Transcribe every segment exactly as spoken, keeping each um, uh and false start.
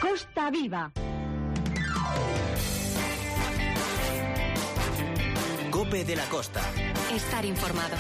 Costa Viva. COPE de la Costa. Estar informado.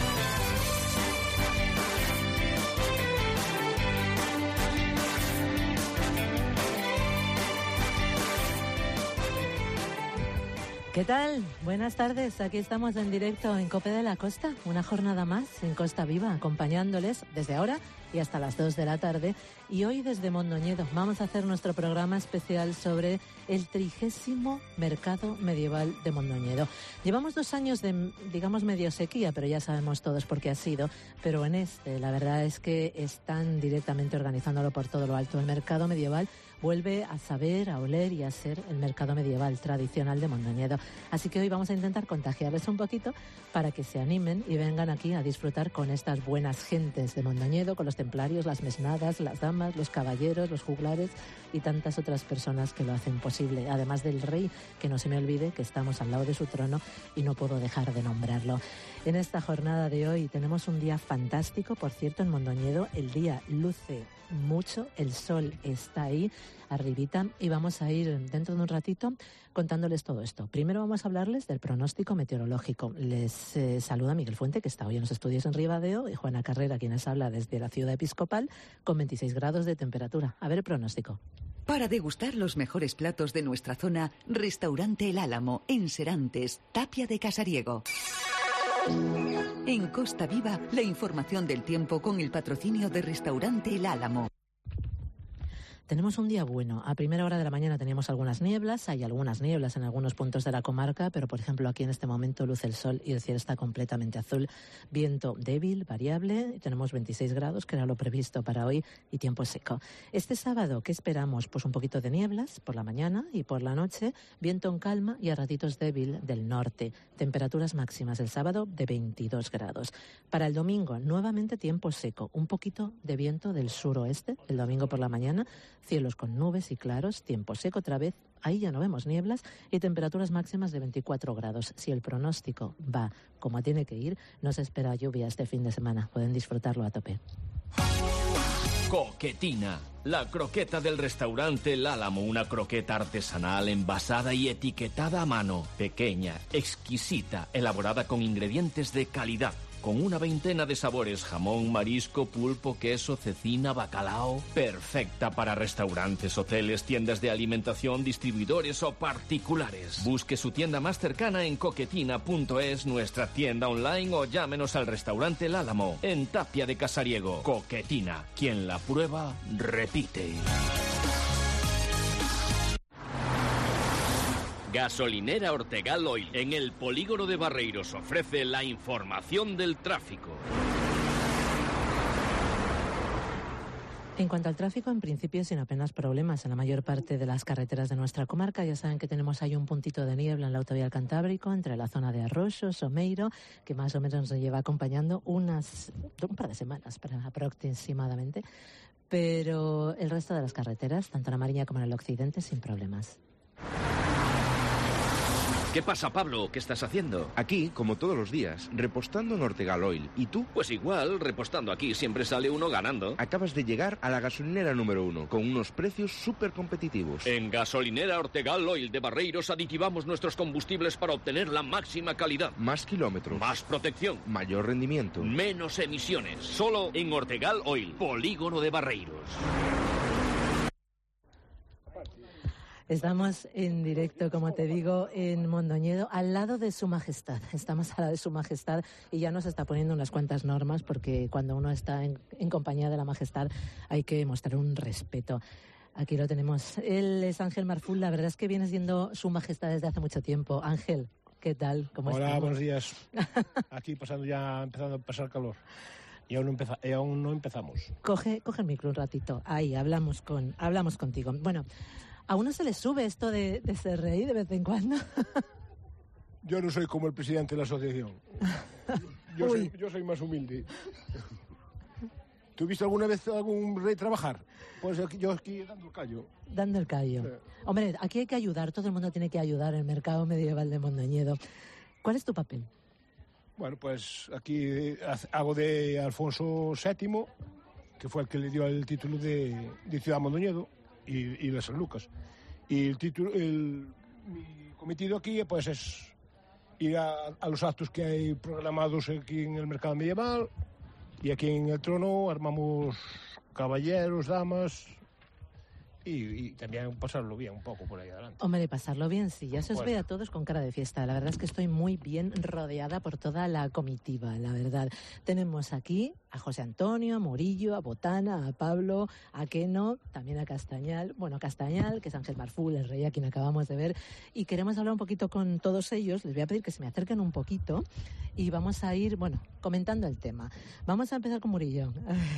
¿Qué tal? Buenas tardes. Aquí estamos en directo en COPE de la Costa, una jornada más en Costa Viva, acompañándoles desde ahora y hasta las dos de la tarde. Y hoy desde Mondoñedo vamos a hacer nuestro programa especial sobre el trigésimo Mercado Medieval de Mondoñedo. Llevamos dos años de, digamos, medio sequía, pero ya sabemos todos por qué ha sido. Pero en este, la verdad es que están directamente organizándolo por todo lo alto. El Mercado Medieval vuelve a saber, a oler y a ser el mercado medieval tradicional de Mondoñedo. Así que hoy vamos a intentar contagiarles un poquito para que se animen y vengan aquí a disfrutar con estas buenas gentes de Mondoñedo, con los templarios, las mesnadas, las damas, los caballeros, los juglares y tantas otras personas que lo hacen posible. Además del rey, que no se me olvide que estamos al lado de su trono y no puedo dejar de nombrarlo. En esta jornada de hoy tenemos un día fantástico, por cierto, en Mondoñedo. El día luce mucho, el sol está ahí arribita y vamos a ir dentro de un ratito contándoles todo esto. Primero vamos a hablarles del pronóstico meteorológico. Les eh, saluda Miguel Fuente, que está hoy en los estudios en Ribadeo, y Juana Carrera, quien les habla desde la ciudad episcopal, con veintiséis grados de temperatura. A ver el pronóstico. Para degustar los mejores platos de nuestra zona, Restaurante El Álamo, en Serantes, Tapia de Casariego. En Costa Viva, la información del tiempo con el patrocinio de Restaurante El Álamo. Tenemos un día bueno. A primera hora de la mañana teníamos algunas nieblas, hay algunas nieblas en algunos puntos de la comarca, pero por ejemplo aquí en este momento luce el sol y el cielo está completamente azul. Viento débil, variable, tenemos veintiséis grados, que era lo previsto para hoy, y tiempo seco. Este sábado, ¿qué esperamos? Pues un poquito de nieblas por la mañana y por la noche, viento en calma y a ratitos débil del norte. Temperaturas máximas el sábado de veintidós grados. Para el domingo, nuevamente tiempo seco, un poquito de viento del suroeste el domingo por la mañana, cielos con nubes y claros, tiempo seco otra vez, ahí ya no vemos nieblas y temperaturas máximas de veinticuatro grados. Si el pronóstico va como tiene que ir, no se espera lluvia este fin de semana. Pueden disfrutarlo a tope. Coquetina, la croqueta del restaurante El Álamo, una croqueta artesanal envasada y etiquetada a mano, pequeña, exquisita, elaborada con ingredientes de calidad, con una veintena de sabores: jamón, marisco, pulpo, queso, cecina, bacalao. Perfecta para restaurantes, hoteles, tiendas de alimentación, distribuidores o particulares. Busque su tienda más cercana en coquetina punto es, nuestra tienda online, o llámenos al restaurante El Álamo, en Tapia de Casariego. Coquetina, quien la prueba, repite. Gasolinera Ortegal Oil, en el polígono de Barreiros, ofrece la información del tráfico. En cuanto al tráfico, en principio sin apenas problemas en la mayor parte de las carreteras de nuestra comarca. Ya saben que tenemos ahí un puntito de niebla en la autovía del Cantábrico, entre la zona de Arroxo, Someiro, que más o menos nos lleva acompañando unas un par de semanas para aproximadamente. Pero el resto de las carreteras, tanto en la Mariña como en el occidente, sin problemas. ¿Qué pasa, Pablo? ¿Qué estás haciendo? Aquí, como todos los días, repostando en Ortegal Oil. ¿Y tú? Pues igual, repostando aquí siempre sale uno ganando. Acabas de llegar a la gasolinera número uno, con unos precios súper competitivos. En Gasolinera Ortegal Oil de Barreiros aditivamos nuestros combustibles para obtener la máxima calidad. Más kilómetros. Más protección. Mayor rendimiento. Menos emisiones. Solo en Ortegal Oil, polígono de Barreiros. Estamos en directo, como te digo, en Mondoñedo, al lado de Su Majestad. Estamos al lado de Su Majestad y ya nos está poniendo unas cuantas normas, porque cuando uno está en, en compañía de la Majestad hay que mostrar un respeto. Aquí lo tenemos. Él es Ángel Marful. La verdad es que viene siendo Su Majestad desde hace mucho tiempo. Ángel, ¿qué tal? ¿Cómo estás? Hola, buenos días. Aquí pasando ya, empezando a pasar calor. Y aún no, empeza, y aún no empezamos. Coge, coge el micro un ratito. Ahí, hablamos, con, hablamos contigo. Bueno, ¿a uno se le sube esto de, de ser rey de vez en cuando? Yo no soy como el presidente de la asociación. Yo, soy, yo soy más humilde. ¿Tú viste alguna vez algún rey trabajar? Pues aquí, yo aquí dando el callo. Dando el callo. Sí. Hombre, aquí hay que ayudar, todo el mundo tiene que ayudar en el mercado medieval de Mondoñedo. ¿Cuál es tu papel? Bueno, pues aquí hago de Alfonso séptimo, que fue el que le dio el título de, de Ciudad Mondoñedo. y, y de San Lucas. Y el título, el, mi cometido aquí pues es ir a, a los actos que hay programados aquí en el mercado medieval, y aquí en el trono armamos caballeros, damas, y, y también pasarlo bien un poco por ahí adelante. Hombre, pasarlo bien, sí, ya se os ve a todos con cara de fiesta. La verdad es que estoy muy bien rodeada por toda la comitiva, la verdad. Tenemos aquí a José Antonio, a Murillo, a Botana, a Pablo, a Keno, también a Castañal, bueno, Castañal, que es Ángel Marful, el rey a quien acabamos de ver, y queremos hablar un poquito con todos ellos. Les voy a pedir que se me acerquen un poquito y vamos a ir, bueno, comentando el tema. Vamos a empezar con Murillo.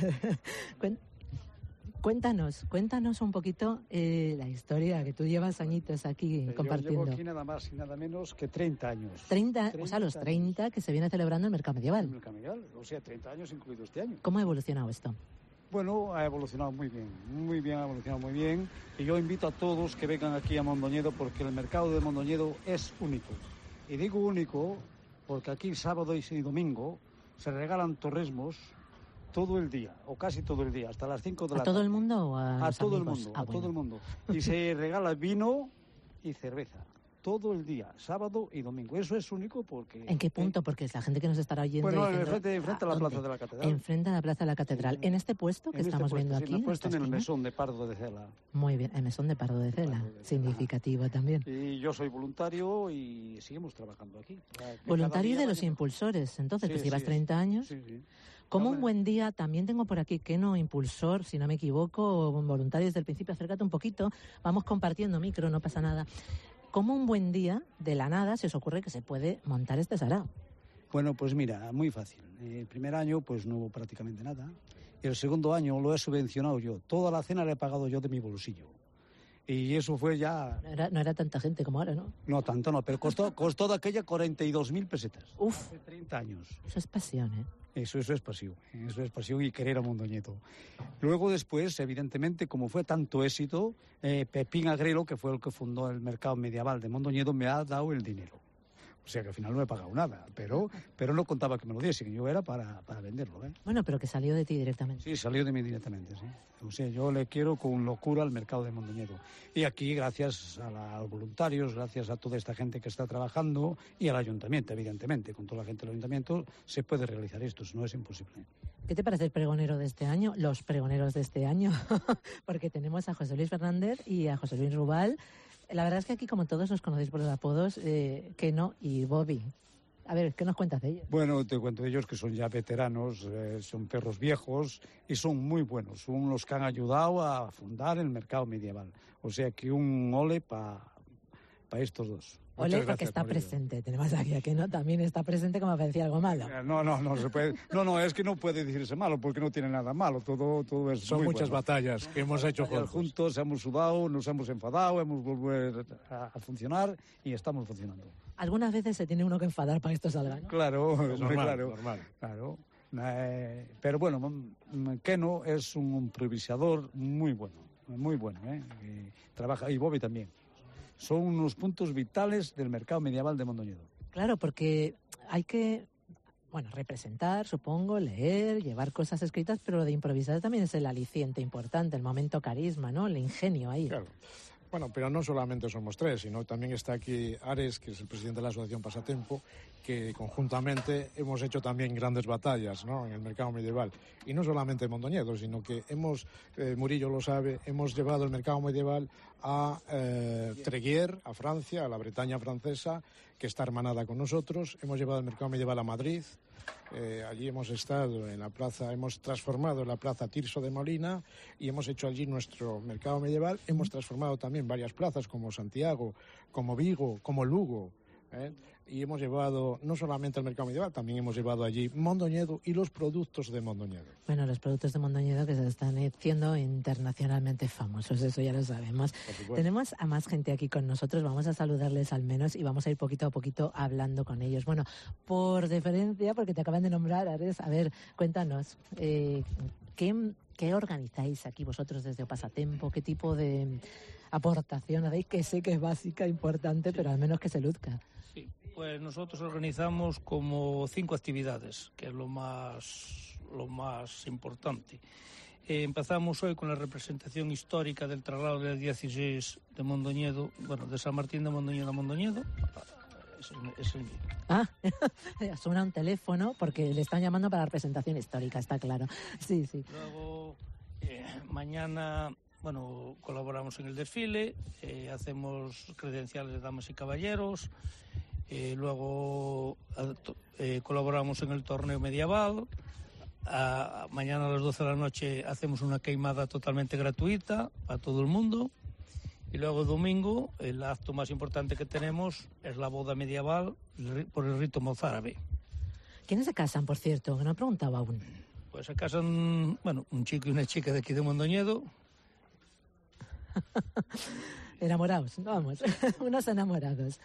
Cuéntanos, cuéntanos un poquito eh, la historia, que tú llevas añitos aquí Yo compartiendo. llevo aquí nada más y nada menos que treinta años. treinta, o sea, los treinta años que se viene celebrando el mercado medieval. El mercado medieval, o sea, treinta años incluido este año. ¿Cómo ha evolucionado esto? Bueno, ha evolucionado muy bien, muy bien, ha evolucionado muy bien. Y yo invito a todos que vengan aquí a Mondoñedo porque el mercado de Mondoñedo es único. Y digo único porque aquí sábado y domingo se regalan torresmos todo el día, o casi todo el día, hasta las cinco de la tarde. ¿A todo el mundo o a, a los todo amigos? el mundo, Ah, a bueno. todo el mundo. Y se regala vino y cerveza, todo el día, sábado y domingo. Eso es único porque... ¿En qué punto? Porque es la gente que nos estará oyendo Bueno, diciendo, enfrente, enfrente a la ¿dónde? plaza de la catedral. Enfrente a la plaza de la catedral. En este puesto que En este estamos puesto, viendo sí, aquí. me he puesto en esta el esquina. mesón de Pardo de Cela. Muy bien, el mesón de Pardo de Cela. Pardo de Cela. Significativo también. Y yo soy voluntario y seguimos trabajando aquí. Voluntario de los impulsores, entonces, Sí, que si llevas sí, treinta años. Sí, sí. Como Hombre. un buen día, también tengo por aquí Keno, impulsor, si no me equivoco, voluntario desde el principio, acércate un poquito, vamos compartiendo micro, no pasa nada. ¿Cómo un buen día, de la nada, se os ocurre que se puede montar este sarao? Bueno, pues mira, muy fácil. El primer año pues no hubo prácticamente nada. Y el segundo año lo he subvencionado yo. Toda la cena la he pagado yo de mi bolsillo. Y eso fue ya... No era, no era tanta gente como ahora, ¿no? No tanto, no, pero costó, costó de aquella cuarenta y dos mil pesetas. Uf. Hace treinta años. Eso es pasión, ¿eh? Eso, eso es pasión, eso es pasión y querer a Mondoñedo. Luego después, evidentemente, como fue tanto éxito, eh, Pepín Agrelo, que fue el que fundó el mercado medieval de Mondoñedo, me ha dado el dinero. O sea que al final no he pagado nada, pero, pero no contaba que me lo diesen, yo era para, para venderlo. ¿eh? Bueno, pero que salió de ti directamente. Sí, salió de mí directamente, sí. O sea, yo le quiero con locura al mercado de Mondoñedo. Y aquí, gracias a, la, a los voluntarios, gracias a toda esta gente que está trabajando y al ayuntamiento, evidentemente, con toda la gente del ayuntamiento, se puede realizar esto, no es imposible. ¿Qué te parece el pregonero de este año? Los pregoneros de este año, porque tenemos a José Luis Fernández y a José Luis Rubal. La verdad es que aquí, como todos os conocéis por los apodos, eh, Keno y Bobby. A ver, ¿qué nos cuentas de ellos? Bueno, te cuento de ellos que son ya veteranos, eh, son perros viejos y son muy buenos. Son los que han ayudado a fundar el mercado medieval. O sea que un ole para pa estos dos. Ole, Muchas porque gracias, está Murillo. presente. Tenemos aquí a Keno, también está presente como para decir algo malo. Eh, No, no, no se puede. No, no, es que no puede decirse malo porque no tiene nada malo. Todo, todo es Son muy muchas bueno. batallas que hemos hecho Batallas juntos. juntos, hemos sudado, nos hemos enfadado, hemos vuelto a, a funcionar y estamos funcionando. Algunas veces se tiene uno que enfadar para que esto salga, ¿no? Claro, Es hombre, normal, claro, normal. claro. Eh, pero bueno, mm, Keno es un improvisador muy bueno, muy bueno, ¿eh? Y trabaja, y Bobby también. Son unos puntos vitales del mercado medieval de Mondoñedo. Claro, porque hay que, bueno, representar, supongo, leer, llevar cosas escritas, pero lo de improvisar también es el aliciente importante, el momento carisma, ¿no? El ingenio ahí. Claro. Bueno, pero no solamente somos tres, sino también está aquí Ares, que es el presidente de la Asociación Pasatempo, que conjuntamente hemos hecho también grandes batallas, ¿no?, en el mercado medieval. Y no solamente en Mondoñedo, sino que hemos, eh, Murillo lo sabe, hemos llevado el mercado medieval a eh, Tréguier, a Francia, a la Bretaña francesa, que está hermanada con nosotros. Hemos llevado el mercado medieval a Madrid. Eh, allí hemos estado en la plaza, hemos transformado la plaza Tirso de Molina y hemos hecho allí nuestro mercado medieval. Hemos transformado también varias plazas como Santiago, como Vigo, como Lugo, ¿eh? Y hemos llevado no solamente el mercado medieval, también hemos llevado allí Mondoñedo y los productos de Mondoñedo. Bueno, los productos de Mondoñedo que se están haciendo internacionalmente famosos, eso ya lo sabemos. Tenemos a más gente aquí con nosotros, vamos a saludarles al menos y vamos a ir poquito a poquito hablando con ellos. Bueno, por deferencia, porque te acaban de nombrar, Ares, a ver, cuéntanos, eh, ¿qué, ¿qué organizáis aquí vosotros desde O Pasatempo? ¿Qué tipo de aportación hacéis? Que sé que es básica, importante, pero al menos que se luzca. Sí, pues nosotros organizamos como cinco actividades, que es lo más, lo más importante. Eh, empezamos hoy con la representación histórica del traslado del dieciséis de Mondoñedo, bueno, de San Martín de Mondoñedo a Mondoñedo. Es el, es el... Ah, suena un teléfono porque le están llamando para la representación histórica, está claro. Sí, sí. Luego, eh, mañana, bueno, colaboramos en el desfile, eh, hacemos credenciales de damas y caballeros, eh, luego eh, colaboramos en el torneo medieval. A, mañana a las doce de la noche hacemos una queimada totalmente gratuita para todo el mundo. Y luego domingo, el acto más importante que tenemos es la boda medieval por el rito mozárabe. ¿Quiénes se casan, por cierto? Que no he preguntado aún. Pues se casan, bueno, un chico y una chica de aquí de Mondoñedo. Enamorados, vamos, unos enamorados.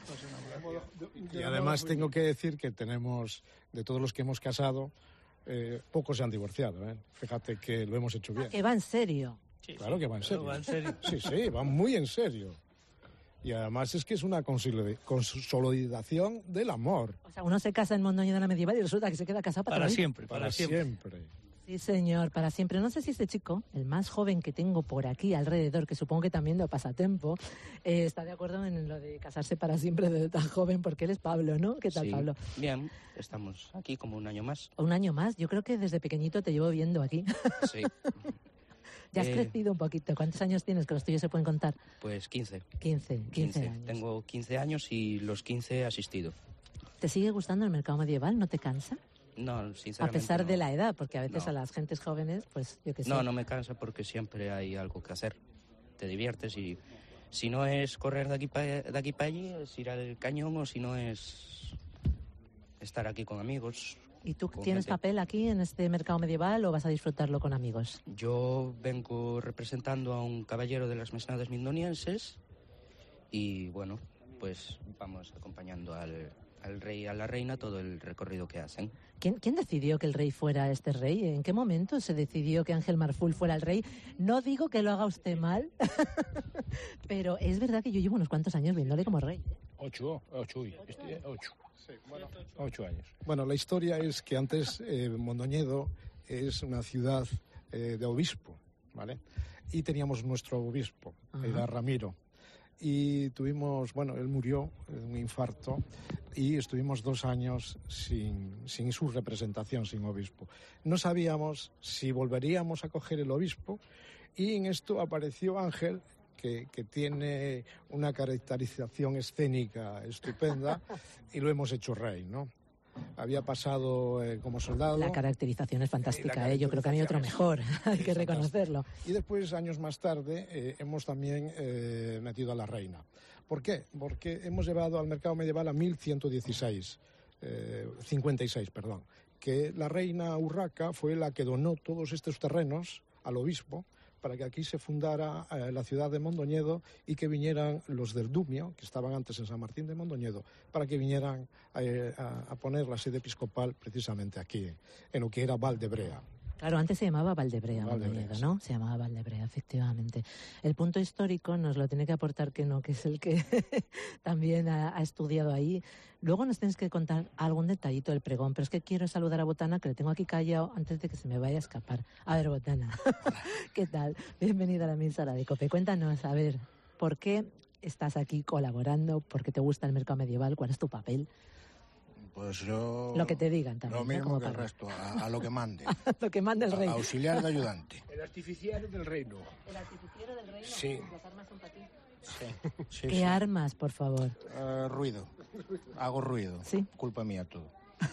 Y además tengo que decir que tenemos, de todos los que hemos casado, Eh, pocos se han divorciado, ¿eh? Fíjate que lo hemos hecho bien. Que va en serio. Sí, claro que va en serio. Va en serio. Sí, sí, va muy en serio. Y además es que es una consolidación del amor. O sea, uno se casa en Mondoñedo de la Medieval y resulta que se queda casado para, para toda siempre. Para, para siempre. siempre. Sí, señor, para siempre. No sé si este chico, el más joven que tengo por aquí alrededor, que supongo que también lo pasa tiempo, eh, está de acuerdo en lo de casarse para siempre desde tan joven, porque él es Pablo, ¿no? ¿Qué tal, sí, Pablo? Bien, estamos aquí como un año más. Un año más. Yo creo que desde pequeñito te llevo viendo aquí. Sí. Ya has eh, crecido un poquito. ¿Cuántos años tienes? Que los tuyos se pueden contar. Pues quince. quince, quince años. Tengo quince años y los quince he asistido. ¿Te sigue gustando el mercado medieval? ¿No te cansa? No, sinceramente A pesar no. de la edad, porque a veces No. a las gentes jóvenes, pues yo qué sé. No, no me cansa porque siempre hay algo que hacer. Te diviertes y si no es correr de aquí para de aquí para allí, es ir al cañón, o si no es estar aquí con amigos. ¿Y tú con tienes gente. papel aquí en este mercado medieval o vas a disfrutarlo con amigos? Yo vengo representando a un caballero de las mesnadas mindonienses y bueno, pues vamos acompañando al, al rey y a la reina todo el recorrido que hacen. ¿Quién, ¿Quién decidió que el rey fuera este rey? ¿En qué momento se decidió que Ángel Marful fuera el rey? No digo que lo haga usted mal, pero es verdad que yo llevo unos cuantos años viéndole como rey. Ocho, ocho, uy, este, ocho. Sí, bueno, ocho años. Bueno, la historia es que antes eh, Mondoñedo es una ciudad eh, de obispo, ¿vale? Y teníamos nuestro obispo, Ajá. era Ramiro. Y tuvimos, bueno, él murió de un infarto y estuvimos dos años sin, sin su representación, sin obispo. No sabíamos si volveríamos a coger el obispo y en esto apareció Ángel, que, que tiene una caracterización escénica estupenda y lo hemos hecho rey, ¿no? Había pasado eh, como soldado. La caracterización es fantástica, Eh, ¿eh? Yo creo que a mí otro mejor, hay que reconocerlo. Y después, años más tarde, eh, hemos también eh, metido a la reina. ¿Por qué? Porque hemos llevado al mercado medieval a mil ciento dieciséis, eh, cincuenta y seis, perdón, que la reina Urraca fue la que donó todos estos terrenos al obispo para que aquí se fundara eh, la ciudad de Mondoñedo y que vinieran los del Dumio, que estaban antes en San Martín de Mondoñedo, para que vinieran eh, a, a poner la sede episcopal precisamente aquí, en lo que era Valdebrea. Claro, antes se llamaba Valdebrea, Valdebrea, Mondoñedo, sí. ¿no? Se llamaba Valdebrea, efectivamente. El punto histórico nos lo tiene que aportar Keno, que es el que también ha, ha estudiado ahí. Luego nos tienes que contar algún detallito del pregón, pero es que quiero saludar a Botana, que le tengo aquí callado antes de que se me vaya a escapar. A ver, Botana, ¿qué tal? Bienvenida a la emisora de COPE. Cuéntanos, a ver, ¿por qué estás aquí colaborando? ¿Por qué te gusta el mercado medieval? ¿Cuál es tu papel? Pues yo... Lo que te digan también. Lo ¿no? mismo Como que el para- resto, a, a lo que mande. Lo que manda el rey. A- auxiliar de ayudante. El artificial del reino. El artificiero del reino. Sí. Las armas son para ti. Sí, sí, ¿Qué sí. armas, por favor? Eh, ruido. Hago ruido. Sí. Culpa mía todo.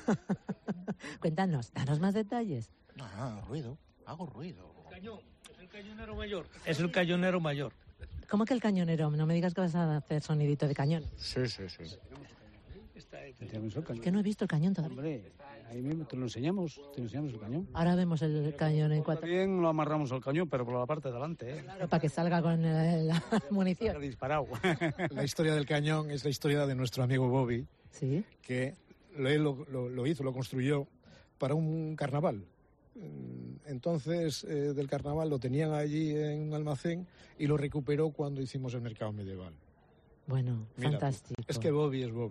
Cuéntanos, danos más detalles. Ah, ruido. Hago ruido. Cañón, es el cañonero mayor. Es el cañonero mayor. ¿Cómo que el cañonero? No me digas que vas a hacer sonidito de cañón. Sí, sí, sí. Tenemos el Es cañón. que no he visto el cañón todavía. Hombre, ahí mismo te lo enseñamos, te lo enseñamos el cañón. Ahora vemos el cañón en cuatro. También lo amarramos al cañón, pero por la parte de delante, ¿eh? Claro, para que salga con eh, la munición. Ha disparado. La historia del cañón es la historia de nuestro amigo Bobby, Sí. que él lo, lo- lo hizo, lo construyó para un carnaval. Mm, Entonces, eh, del carnaval lo tenían allí en un almacén y lo recuperó cuando hicimos el mercado medieval. Bueno, Mira, fantástico. Es que Bobby es Bobby.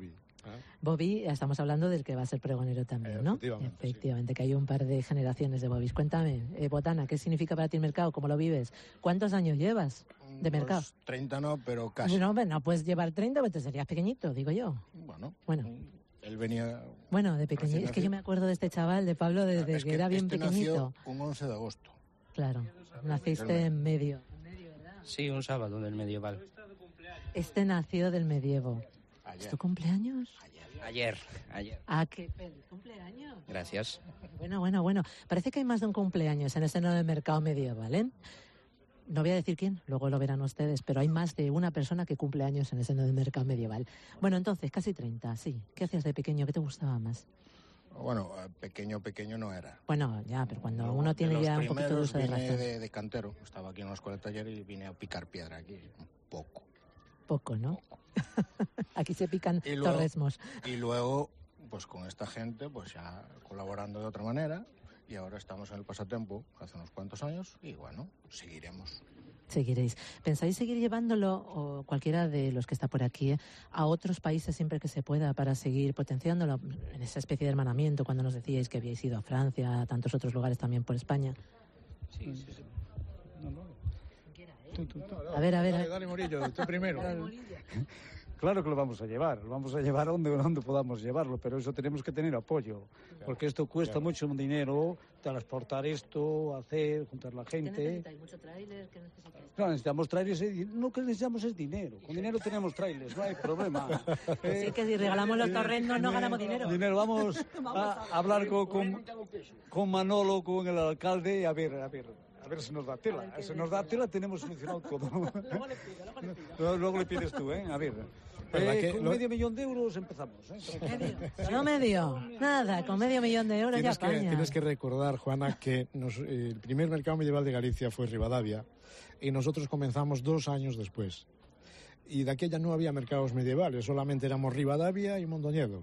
Bobby, estamos hablando del que va a ser pregonero también, ¿no? Efectivamente, Efectivamente, que hay un par de generaciones de Bobbies. Cuéntame, eh, Botana, ¿qué significa para ti el mercado? ¿Cómo lo vives? ¿Cuántos años llevas de mercado? Pues treinta no, pero casi. No, no puedes llevar treinta, porque te serías pequeñito, digo yo. Bueno, Bueno. él venía... Bueno, de pequeñito. Es que yo me acuerdo de este chaval, de Pablo, desde es que, era bien este pequeñito. Nació un once de agosto. Claro, naciste en medio. Sí, un sábado del medieval. Este nació del medievo. Ayer. ¿Es tu cumpleaños? Ayer, ayer. Ah, qué feliz cumpleaños. Gracias. Bueno, bueno, bueno. Parece que hay más de un cumpleaños en ese nuevo mercado medieval, ¿eh? No voy a decir quién, luego lo verán ustedes, pero hay más de una persona que cumple años en ese nuevo mercado medieval. Bueno, entonces, casi treinta, sí. ¿Qué hacías de pequeño? ¿Qué te gustaba más? Bueno, pequeño, pequeño no era. Bueno, ya, pero cuando No, uno tiene de los ya un poquito de uso de vine razón. de, de cantero. Estaba aquí en la escuela de taller y vine a picar piedra aquí. Un poco. Poco, ¿no? Poco. Aquí se pican Y luego- torresmos. Y luego, pues con esta gente, pues ya colaborando de otra manera. Y ahora estamos en el pasatiempo hace unos cuantos años y bueno, seguiremos. Seguiréis. ¿Pensáis seguir llevándolo, o cualquiera de los que está por aquí, eh, a otros países siempre que se pueda para seguir potenciándolo en esa especie de hermanamiento cuando nos decíais que habíais ido a Francia, a tantos otros lugares también por España? Sí, sí, sí. A ver, a ver. a Dale, ver. dale, Murillo, tú primero. Claro que lo vamos a llevar, lo vamos a llevar a donde, donde podamos llevarlo, pero eso tenemos que tener apoyo, porque esto cuesta claro. mucho dinero, transportar esto, hacer, juntar la gente. ¿Mucho tráiler? ¿Qué necesitáis? Claro, necesitamos trailers, eh, no que necesitamos es dinero, con dinero tenemos trailers, no hay problema. Sí, que si regalamos los torrendos no ganamos dinero. Dinero, vamos a hablar con, con, con Manolo, con el alcalde, y a ver, a ver. A ver si nos da tela. Si nos da tela tenemos solucionado todo. Luego le pido, luego le pido. Luego le pides tú, ¿eh? A ver. ¿Verdad Eh, que con lo- medio millón de euros empezamos, ¿eh? ¿Medio? ¿Solo medio? Nada, con medio millón de euros ya Tienes que, apaña. tienes que recordar, Juana, que nos- eh, el primer mercado medieval de Galicia fue Rivadavia y nosotros comenzamos dos años después. Y de aquella no había mercados medievales, solamente éramos Rivadavia y Mondoñedo.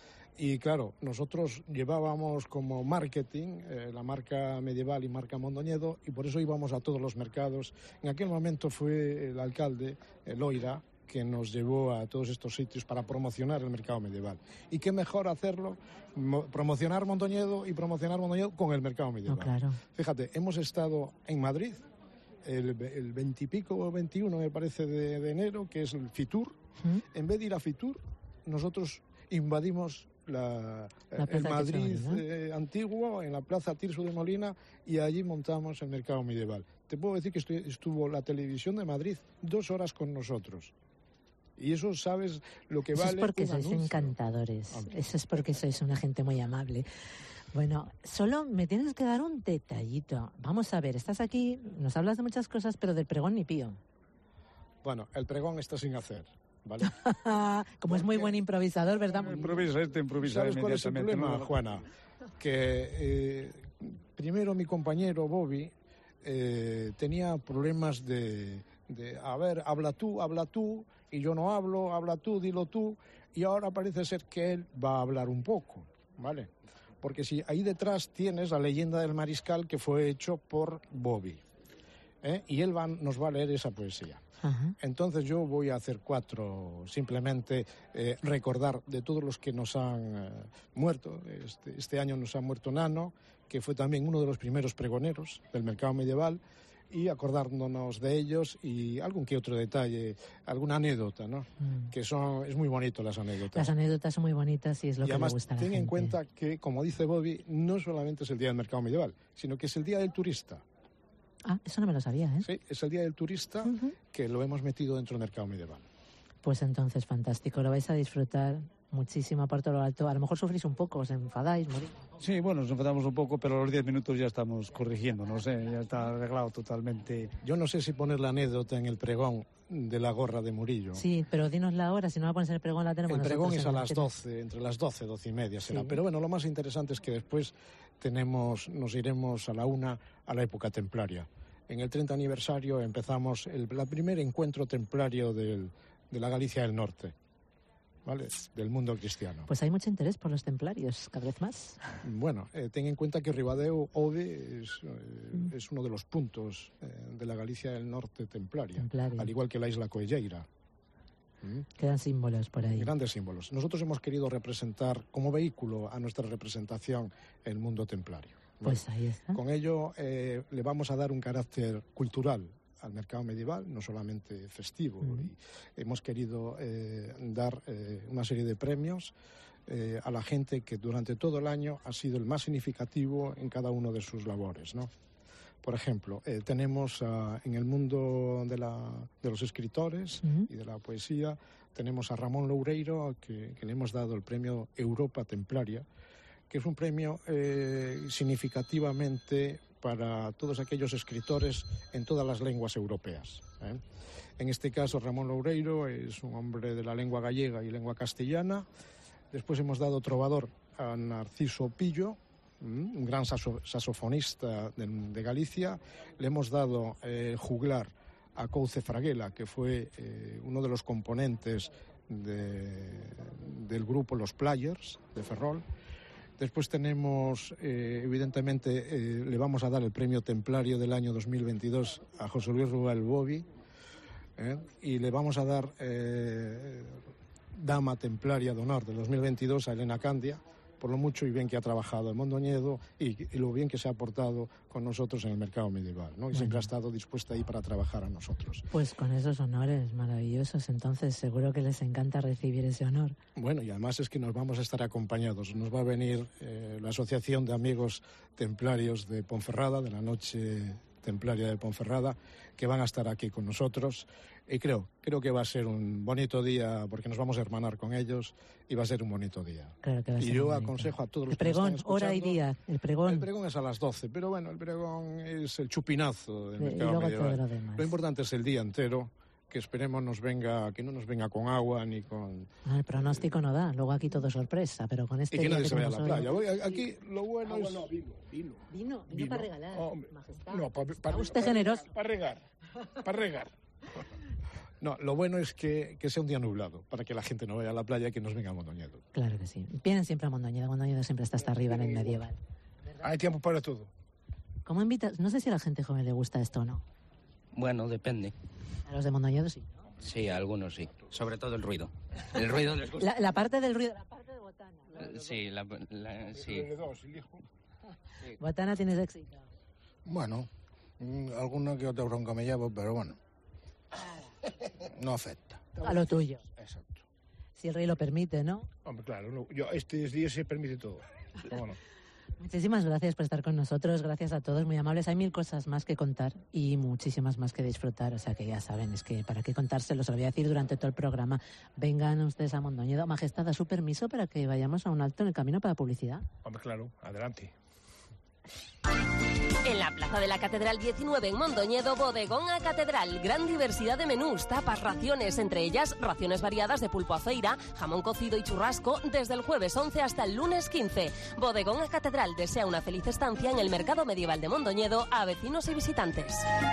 Y claro, nosotros llevábamos como marketing eh, la marca medieval y marca Mondoñedo y por eso íbamos a todos los mercados. En aquel momento fue el alcalde, el Loira, que nos llevó a todos estos sitios para promocionar el mercado medieval. Y qué mejor hacerlo, mo- promocionar Mondoñedo y promocionar Mondoñedo con el mercado medieval. No, claro. Fíjate, hemos estado en Madrid el, ve- el veintipico o veintiuno, me parece, de, de enero, que es el Fitur. ¿Mm? En vez de ir a Fitur, nosotros invadimos la, La el Plaza Tirso de Madrid Molina. eh, antiguo, en la Plaza Tirso de Molina, y allí montamos el mercado medieval. Te puedo decir que estu- estuvo la televisión de Madrid dos horas con nosotros. Y eso, ¿sabes lo que Eso vale es porque un sois anuncio? encantadores. Hombre. Eso es porque sois una gente muy amable. Bueno, solo me tienes que dar un detallito. Vamos a ver, estás aquí, nos hablas de muchas cosas, pero del pregón ni pío. Bueno, el pregón está sin hacer, ¿vale? Como es muy buen improvisador, ¿verdad? Improvisa, este improvisa ¿Sabes cuál es el inmediatamente. problema, ¿no? Juana? Que eh, primero mi compañero Bobby eh, tenía problemas de, de, a ver, habla tú, habla tú, y yo no hablo, habla tú, dilo tú, y ahora parece ser que él va a hablar un poco, ¿vale? Porque si ahí detrás tienes la leyenda del mariscal que fue hecho por Bobby, ¿eh? Y él va, nos va a leer esa poesía. Ajá. Entonces yo voy a hacer cuatro, simplemente eh, recordar de todos los que nos han eh, muerto. Este, este año nos ha muerto Nano, que fue también uno de los primeros pregoneros del mercado medieval, y acordándonos de ellos y algún que otro detalle, alguna anécdota, ¿no? Mm. Que son, es muy bonito las anécdotas. Las anécdotas son muy bonitas y es lo y que además le gusta a la ten en gente. cuenta que, como dice Bobby, no solamente es el día del mercado medieval, sino que es el día del turista. Ah, eso no me lo sabía, ¿eh? Sí, es el día del turista Ujú. que lo hemos metido dentro del mercado medieval. Pues entonces, fantástico. Lo vais a disfrutar muchísimo por todo lo alto. A lo mejor sufrís un poco, os enfadáis, morís. Sí, bueno, nos enfadamos un poco, pero a los diez minutos ya estamos corrigiendo, no sé, ya está arreglado totalmente. Yo no sé si poner la anécdota en el pregón de la gorra de Murillo. Sí, pero dinos la hora, si no la pones en el pregón la tenemos El pregón nosotros es a en las antena. doce, entre las doce, doce y media será. Sí. Pero bueno, lo más interesante es que después tenemos, nos iremos a la una a la época templaria. En el treinta aniversario empezamos el la primer encuentro templario del, de la Galicia del Norte, ¿vale? Del mundo cristiano. Pues hay mucho interés por los templarios, cada vez más. Bueno, eh, ten en cuenta que Ribadeo Ode es, eh, Mm. es uno de los puntos eh, de la Galicia del Norte templaria, Templaria. al igual que la isla Coelleira. ¿Mm? Quedan símbolos por ahí. Grandes símbolos. Nosotros hemos querido representar como vehículo a nuestra representación el mundo templario. Pues ahí está. Con ello eh, le vamos a dar un carácter cultural al mercado medieval, no solamente festivo. Uh-huh. Y hemos querido eh, dar eh, una serie de premios eh, a la gente que durante todo el año ha sido el más significativo en cada uno de sus labores, ¿no? Por ejemplo, eh, tenemos uh, en el mundo de, la, de los escritores uh-huh. y de la poesía, tenemos a Ramón Loureiro, que, que le hemos dado el premio Europa Templaria, que es un premio eh, significativamente para todos aquellos escritores en todas las lenguas europeas, ¿eh? En este caso, Ramón Loureiro es un hombre de la lengua gallega y lengua castellana. Después hemos dado trovador a Narciso Pillo, un gran saxo, saxofonista de, de Galicia. Le hemos dado eh, juglar a Couce Fraguela, que fue eh, uno de los componentes de, del grupo Los Players de Ferrol. Después tenemos, eh, evidentemente, eh, le vamos a dar el premio templario del año dos mil veintidós a José Luis Rugal Bovi, eh, y le vamos a dar eh, Dama Templaria de Honor del dos mil veintidós a Elena Candia, por lo mucho y bien que ha trabajado en Mondoñedo y, y lo bien que se ha aportado con nosotros en el mercado medieval, ¿no? Y bueno, siempre ha estado dispuesta ahí para trabajar a nosotros. Pues con esos honores maravillosos, entonces seguro que les encanta recibir ese honor. Bueno, y además es que nos vamos a estar acompañados. Nos va a venir eh, la Asociación de Amigos Templarios de Ponferrada, de la Noche Templaria de Ponferrada, que van a estar aquí con nosotros. Y creo, creo que va a ser un bonito día, porque nos vamos a hermanar con ellos y va a ser un bonito día. Claro que va a ser y yo bonito. aconsejo a todos los el pregón, que nos están escuchando... hora y día, el pregón. El pregón es a las doce, pero bueno, el pregón es el chupinazo del y mercado luego medieval. todo lo demás. Lo importante es el día entero, que esperemos nos venga, que no nos venga con agua ni con... Ah, el pronóstico no da, luego aquí todo sorpresa, pero con este y que día nadie que se vaya a la hoy... playa. Voy, aquí lo bueno Agua es... no, vino, vino. Vino, vino, para regalar, oh, majestad. No, para pa, pa, usted generoso. Para regar, para regar. No, lo bueno es que, que sea un día nublado, para que la gente no vaya a la playa y que nos venga a Mondoñedo. Claro que sí. Vienen siempre a Mondoñedo, Mondoñedo siempre está hasta arriba en el medieval. Hay tiempo para todo. ¿Cómo invitas? No sé si a la gente joven le gusta esto o no. Bueno, depende. A los de Mondoñedo sí, ¿no? Sí, a algunos sí. Sobre todo el ruido. El ruido les gusta. La, la parte del ruido, la parte de botana, ¿no? Sí, la, la, sí. Botana, tienes éxito. Bueno, alguna que otra bronca me llevo, pero bueno. No afecta. A lo tuyo. Exacto. Si el rey lo permite, ¿no? Hombre, claro, no, yo estos días se permite todo. Bueno. Muchísimas gracias por estar con nosotros, gracias a todos, muy amables. Hay mil cosas más que contar y muchísimas más que disfrutar, o sea que ya saben, es que para qué contárselo, se lo voy a decir durante todo el programa. Vengan ustedes a Mondoñedo. Majestad, da su permiso para que vayamos a un alto en el camino para publicidad. Hombre, claro, adelante. En la Plaza de la Catedral diecinueve en Mondoñedo, Bodegón a Catedral. Gran diversidad de menús, tapas, raciones, entre ellas raciones variadas de pulpo a feira, jamón cocido y churrasco, desde el jueves once hasta el lunes quince. Bodegón a Catedral desea una feliz estancia en el mercado medieval de Mondoñedo a vecinos y visitantes.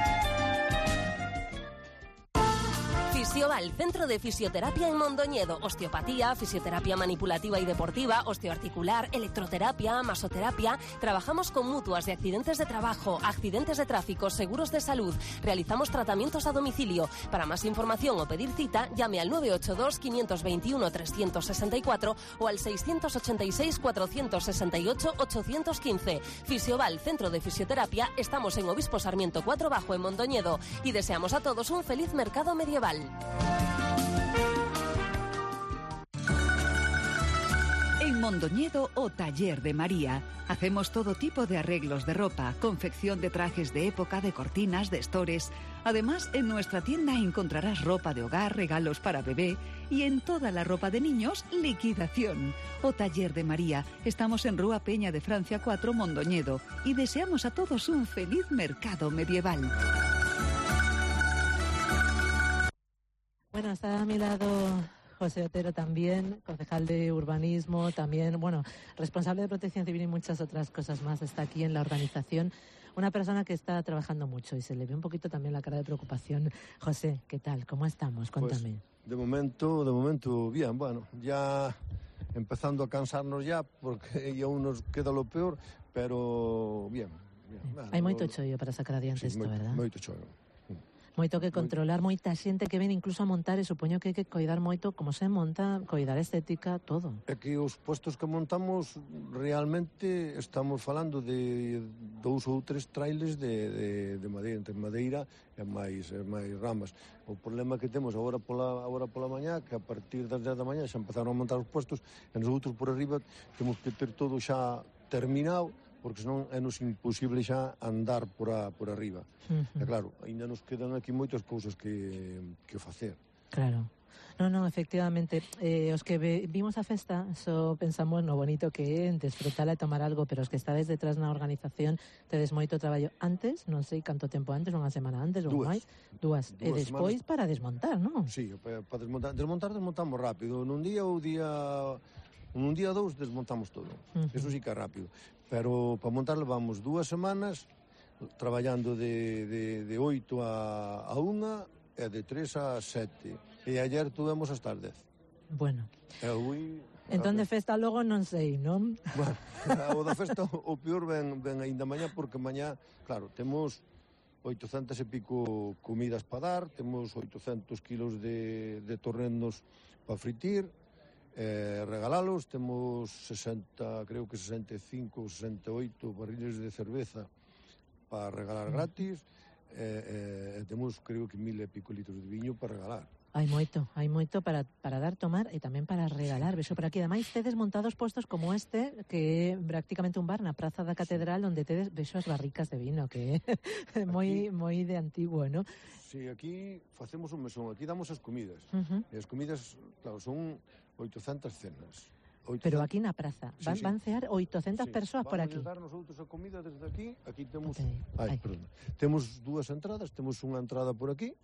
Fisioval, centro de fisioterapia en Mondoñedo. Osteopatía, fisioterapia manipulativa y deportiva, osteoarticular, electroterapia, masoterapia. Trabajamos con mutuas de accidentes de trabajo, accidentes de tráfico, seguros de salud. Realizamos tratamientos a domicilio. Para más información o pedir cita, llame al nueve ocho dos, cinco dos uno, tres seis cuatro o al seis ocho seis, cuatro seis ocho, ocho uno cinco. Fisioval, centro de fisioterapia. Estamos en Obispo Sarmiento cuatro Bajo en Mondoñedo y deseamos a todos un feliz mercado medieval. En Mondoñedo o Taller de María hacemos todo tipo de arreglos de ropa, confección de trajes de época, de cortinas, de estores. Además, en nuestra tienda encontrarás ropa de hogar, regalos para bebé y en toda la ropa de niños, liquidación. O Taller de María, estamos en Rúa Peña de Francia cuatro, Mondoñedo y deseamos a todos un feliz mercado medieval. Bueno, está a mi lado José Otero también, concejal de urbanismo, también, bueno, responsable de protección civil y muchas otras cosas más. Está aquí en la organización, una persona que está trabajando mucho y se le ve un poquito también la cara de preocupación. José, ¿qué tal? ¿Cómo estamos? Cuéntame. Pues, de momento, de momento, bien, bueno, ya empezando a cansarnos ya, porque aún nos queda lo peor, pero bien. bien. Sí. Bueno, Hay moito chollo para sacar adiante sí, esto, moito, ¿verdad? Moito chollo. Moito que controlar, moita xente que ven incluso a montar, e supoño que hai que coidar moito como se monta, coidar a estética, todo. É que os puestos que montamos realmente estamos falando de dous ou tres trailers de, de, de madeira, entre madeira e máis, e máis ramas. O problema que temos agora pola, agora pola mañá, que a partir das dez da mañá xa empezaron a montar os puestos, e nosotros por arriba temos que ter todo xa terminado, porque senón é nos imposible xa andar por, a, por arriba. Uh-huh. E claro, ainda nos quedan aquí moitas cousas que, que facer. Claro. No, no, efectivamente, eh, os que ve, vimos a festa, só pensamos no bonito que é, desfrutala e tomar algo, pero os que estades detrás na organización tedes moito traballo antes, non sei canto tempo antes, unha semana antes ou máis, dúas, dúas e despois semanas para desmontar, non? Sí, para, para desmontar, desmontar desmontamos rápido, nun día ou día, nun día dous desmontamos todo, uh-huh. Eso sí que é rápido, pero para montar levamos dúas semanas traballando de, de, de oito a, a unha e de tres a sete. E ayer tuvemos hasta as dez. Bueno. E hoy... Entón de festa logo non sei, non? Bueno, o da festa o peor ven, ven ainda mañá, porque mañá, claro, temos oitocentas e pico comidas para dar, temos oitocentos kilos de, de torrendos para fritir, eh, regalalos, temos sesenta, creo que sesenta e cinco, sesenta e oito barriles de cerveza para regalar gratis, e eh, eh, temos, creo que, mil e pico litros de viño para regalar. Hai moito, hai moito para, para dar, tomar e tamén para regalar. Vexo por aquí, ademais, tedes montados postos como este, que é prácticamente un bar na Praza da Catedral, onde tedes, vexo as barricas de vino, que é moi, moi de antigo, non? Sí, aquí facemos un mesón, aquí damos as comidas. Uh-huh. E as comidas, claro, son oitocentas cenas. oitocentas... Pero aquí na praza, van, sí, sí. van cear oitocentas sí. persoas por aquí. Vamos a dar nosotros a comida desde aquí, aquí temos... Okay. Ai, perdón. Temos dúas entradas, temos unha entrada por aquí,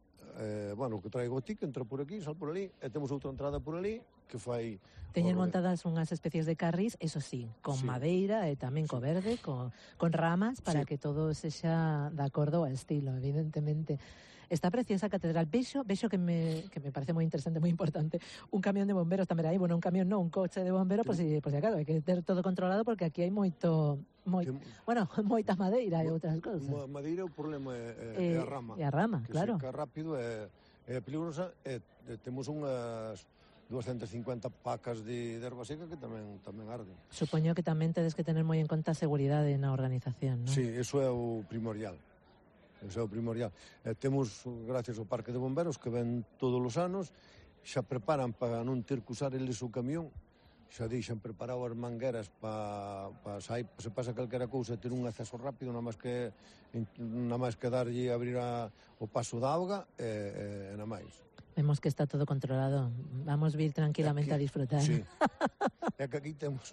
eh, bueno, que traigo ti, que entra por aquí, sal por ali, e temos outra entrada por ali, que fai... Teñen montadas unhas especies de carris, eso sí, con sí. madeira e tamén co verde, con, con ramas, para sí. que todo sexa de acordo ao estilo, evidentemente. Está preciosa a catedral. Vexo, vexo que me, que me parece moi interesante, moi importante, un camión de bomberos tamén aí, bueno, un camión non, un coche de bomberos, por si, por si acaso, hai que ter todo controlado, porque aquí hai moito, moi, Tem... bueno, moita madeira e outras cousas. Madeira, o problema é, é, é a rama. É a rama, que claro. Que seca rápido, é, é peligrosa, e, e temos unhas doscientas e cincuenta pacas de, de erva seca que tamén tamén arden. Supoño que tamén tedes que tener moi en conta a seguridade na organización, non? Sí, eso é o primordial. Eso é o primordial. Eh, temos, gracias ao Parque de Bomberos, que ven todos os anos, xa preparan para non ter que usar eles o camión, xa deixan preparado as mangueras para pa, se pasa calquera cousa, ter un acceso rápido, nada máis que nada máis que darlle abrir a, o paso da auga e, e nada máis. Vemos que está todo controlado. Vamos vir tranquilamente aquí, a disfrutar. Sí. É que aquí temos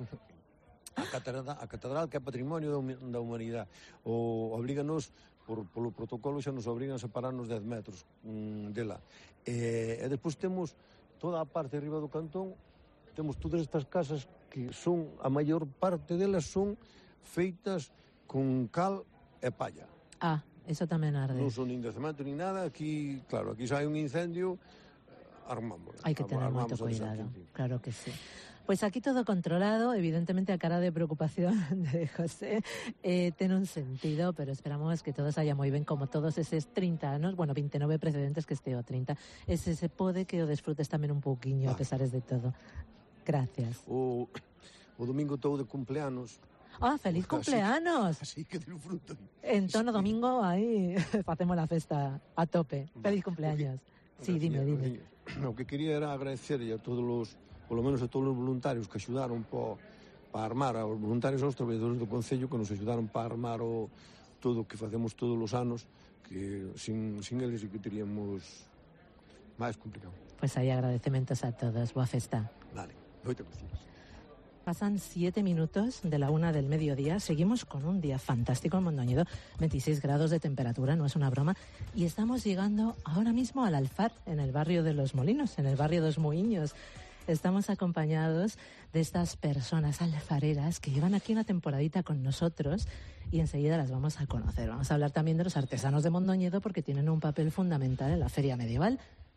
a catedral, a catedral que é patrimonio da humanidade. O oblíganos por, polo protocolo, xa nos obrigan a separarnos dez metros mm, dela. E, e despois temos toda a parte arriba do cantón, temos todas estas casas que son, a maior parte delas son feitas con cal e palla. Ah, eso tamén arde. Non son nin de cemento nin nada, aquí, claro, aquí sai un incendio, armamos. Hai que tener moito cuidado, claro que sí. Pois aquí todo controlado, evidentemente a cara de preocupación de José eh, ten un sentido, pero esperamos que todo saia moi ben, como todos eses trinta anos, bueno, veintinueve precedentes que este o trinta, ese se pode que o desfrutes tamén un pouquiño, ah. a pesares de todo. Gracias. O, o domingo estou de cumpleanos. Ah, feliz cumpleanos. Así, así que disfruto. Entón, o domingo, aí, facemos la festa a tope. Feliz cumpleaños. Porque, sí, dime, dime. O que quería era agradecerlle a todos os, polo menos a todos os voluntarios que axudaron po, para armar, aos voluntarios aos traballadores do Concello que nos axudaron para armar o, todo o que facemos todos os anos, que sin, sin eles sí que teríamos máis complicado. Pois pues aí agradecementos a todos. Boa festa. Vale, moitas gracias. Pasan siete minutos de la una del mediodía. Seguimos con un día fantástico en Mondoñedo. veintiséis grados de temperatura, no es una broma. Y estamos llegando ahora mismo al Alfar, en el barrio de Los Molinos, en el barrio de Los Muiños. Estamos acompañados de estas personas alfareras que llevan aquí una temporadita con nosotros y enseguida las vamos a conocer. Vamos a hablar también de los artesanos de Mondoñedo porque tienen un papel fundamental en la feria medieval.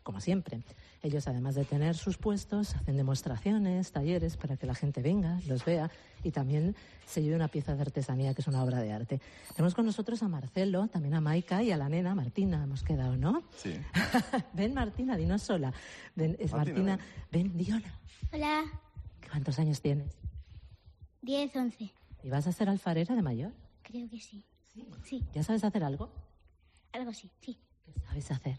como siempre. Ellos, además de tener sus puestos, hacen demostraciones, talleres para que la gente venga, los vea y también se lleve una pieza de artesanía que es una obra de arte. Tenemos con nosotros a Marcelo, también a Maika y a la nena, Martina, hemos quedado, ¿no? Sí. Ven, Martina, dinos sola. Ven, es Martina, Martina ven. ven, di hola. Hola. ¿Cuántos años tienes? Diez, once. ¿Y vas a ser alfarera de mayor? Creo que sí. ¿Sí? Sí. ¿Ya sabes hacer algo? Algo sí, sí. ¿Qué sabes hacer?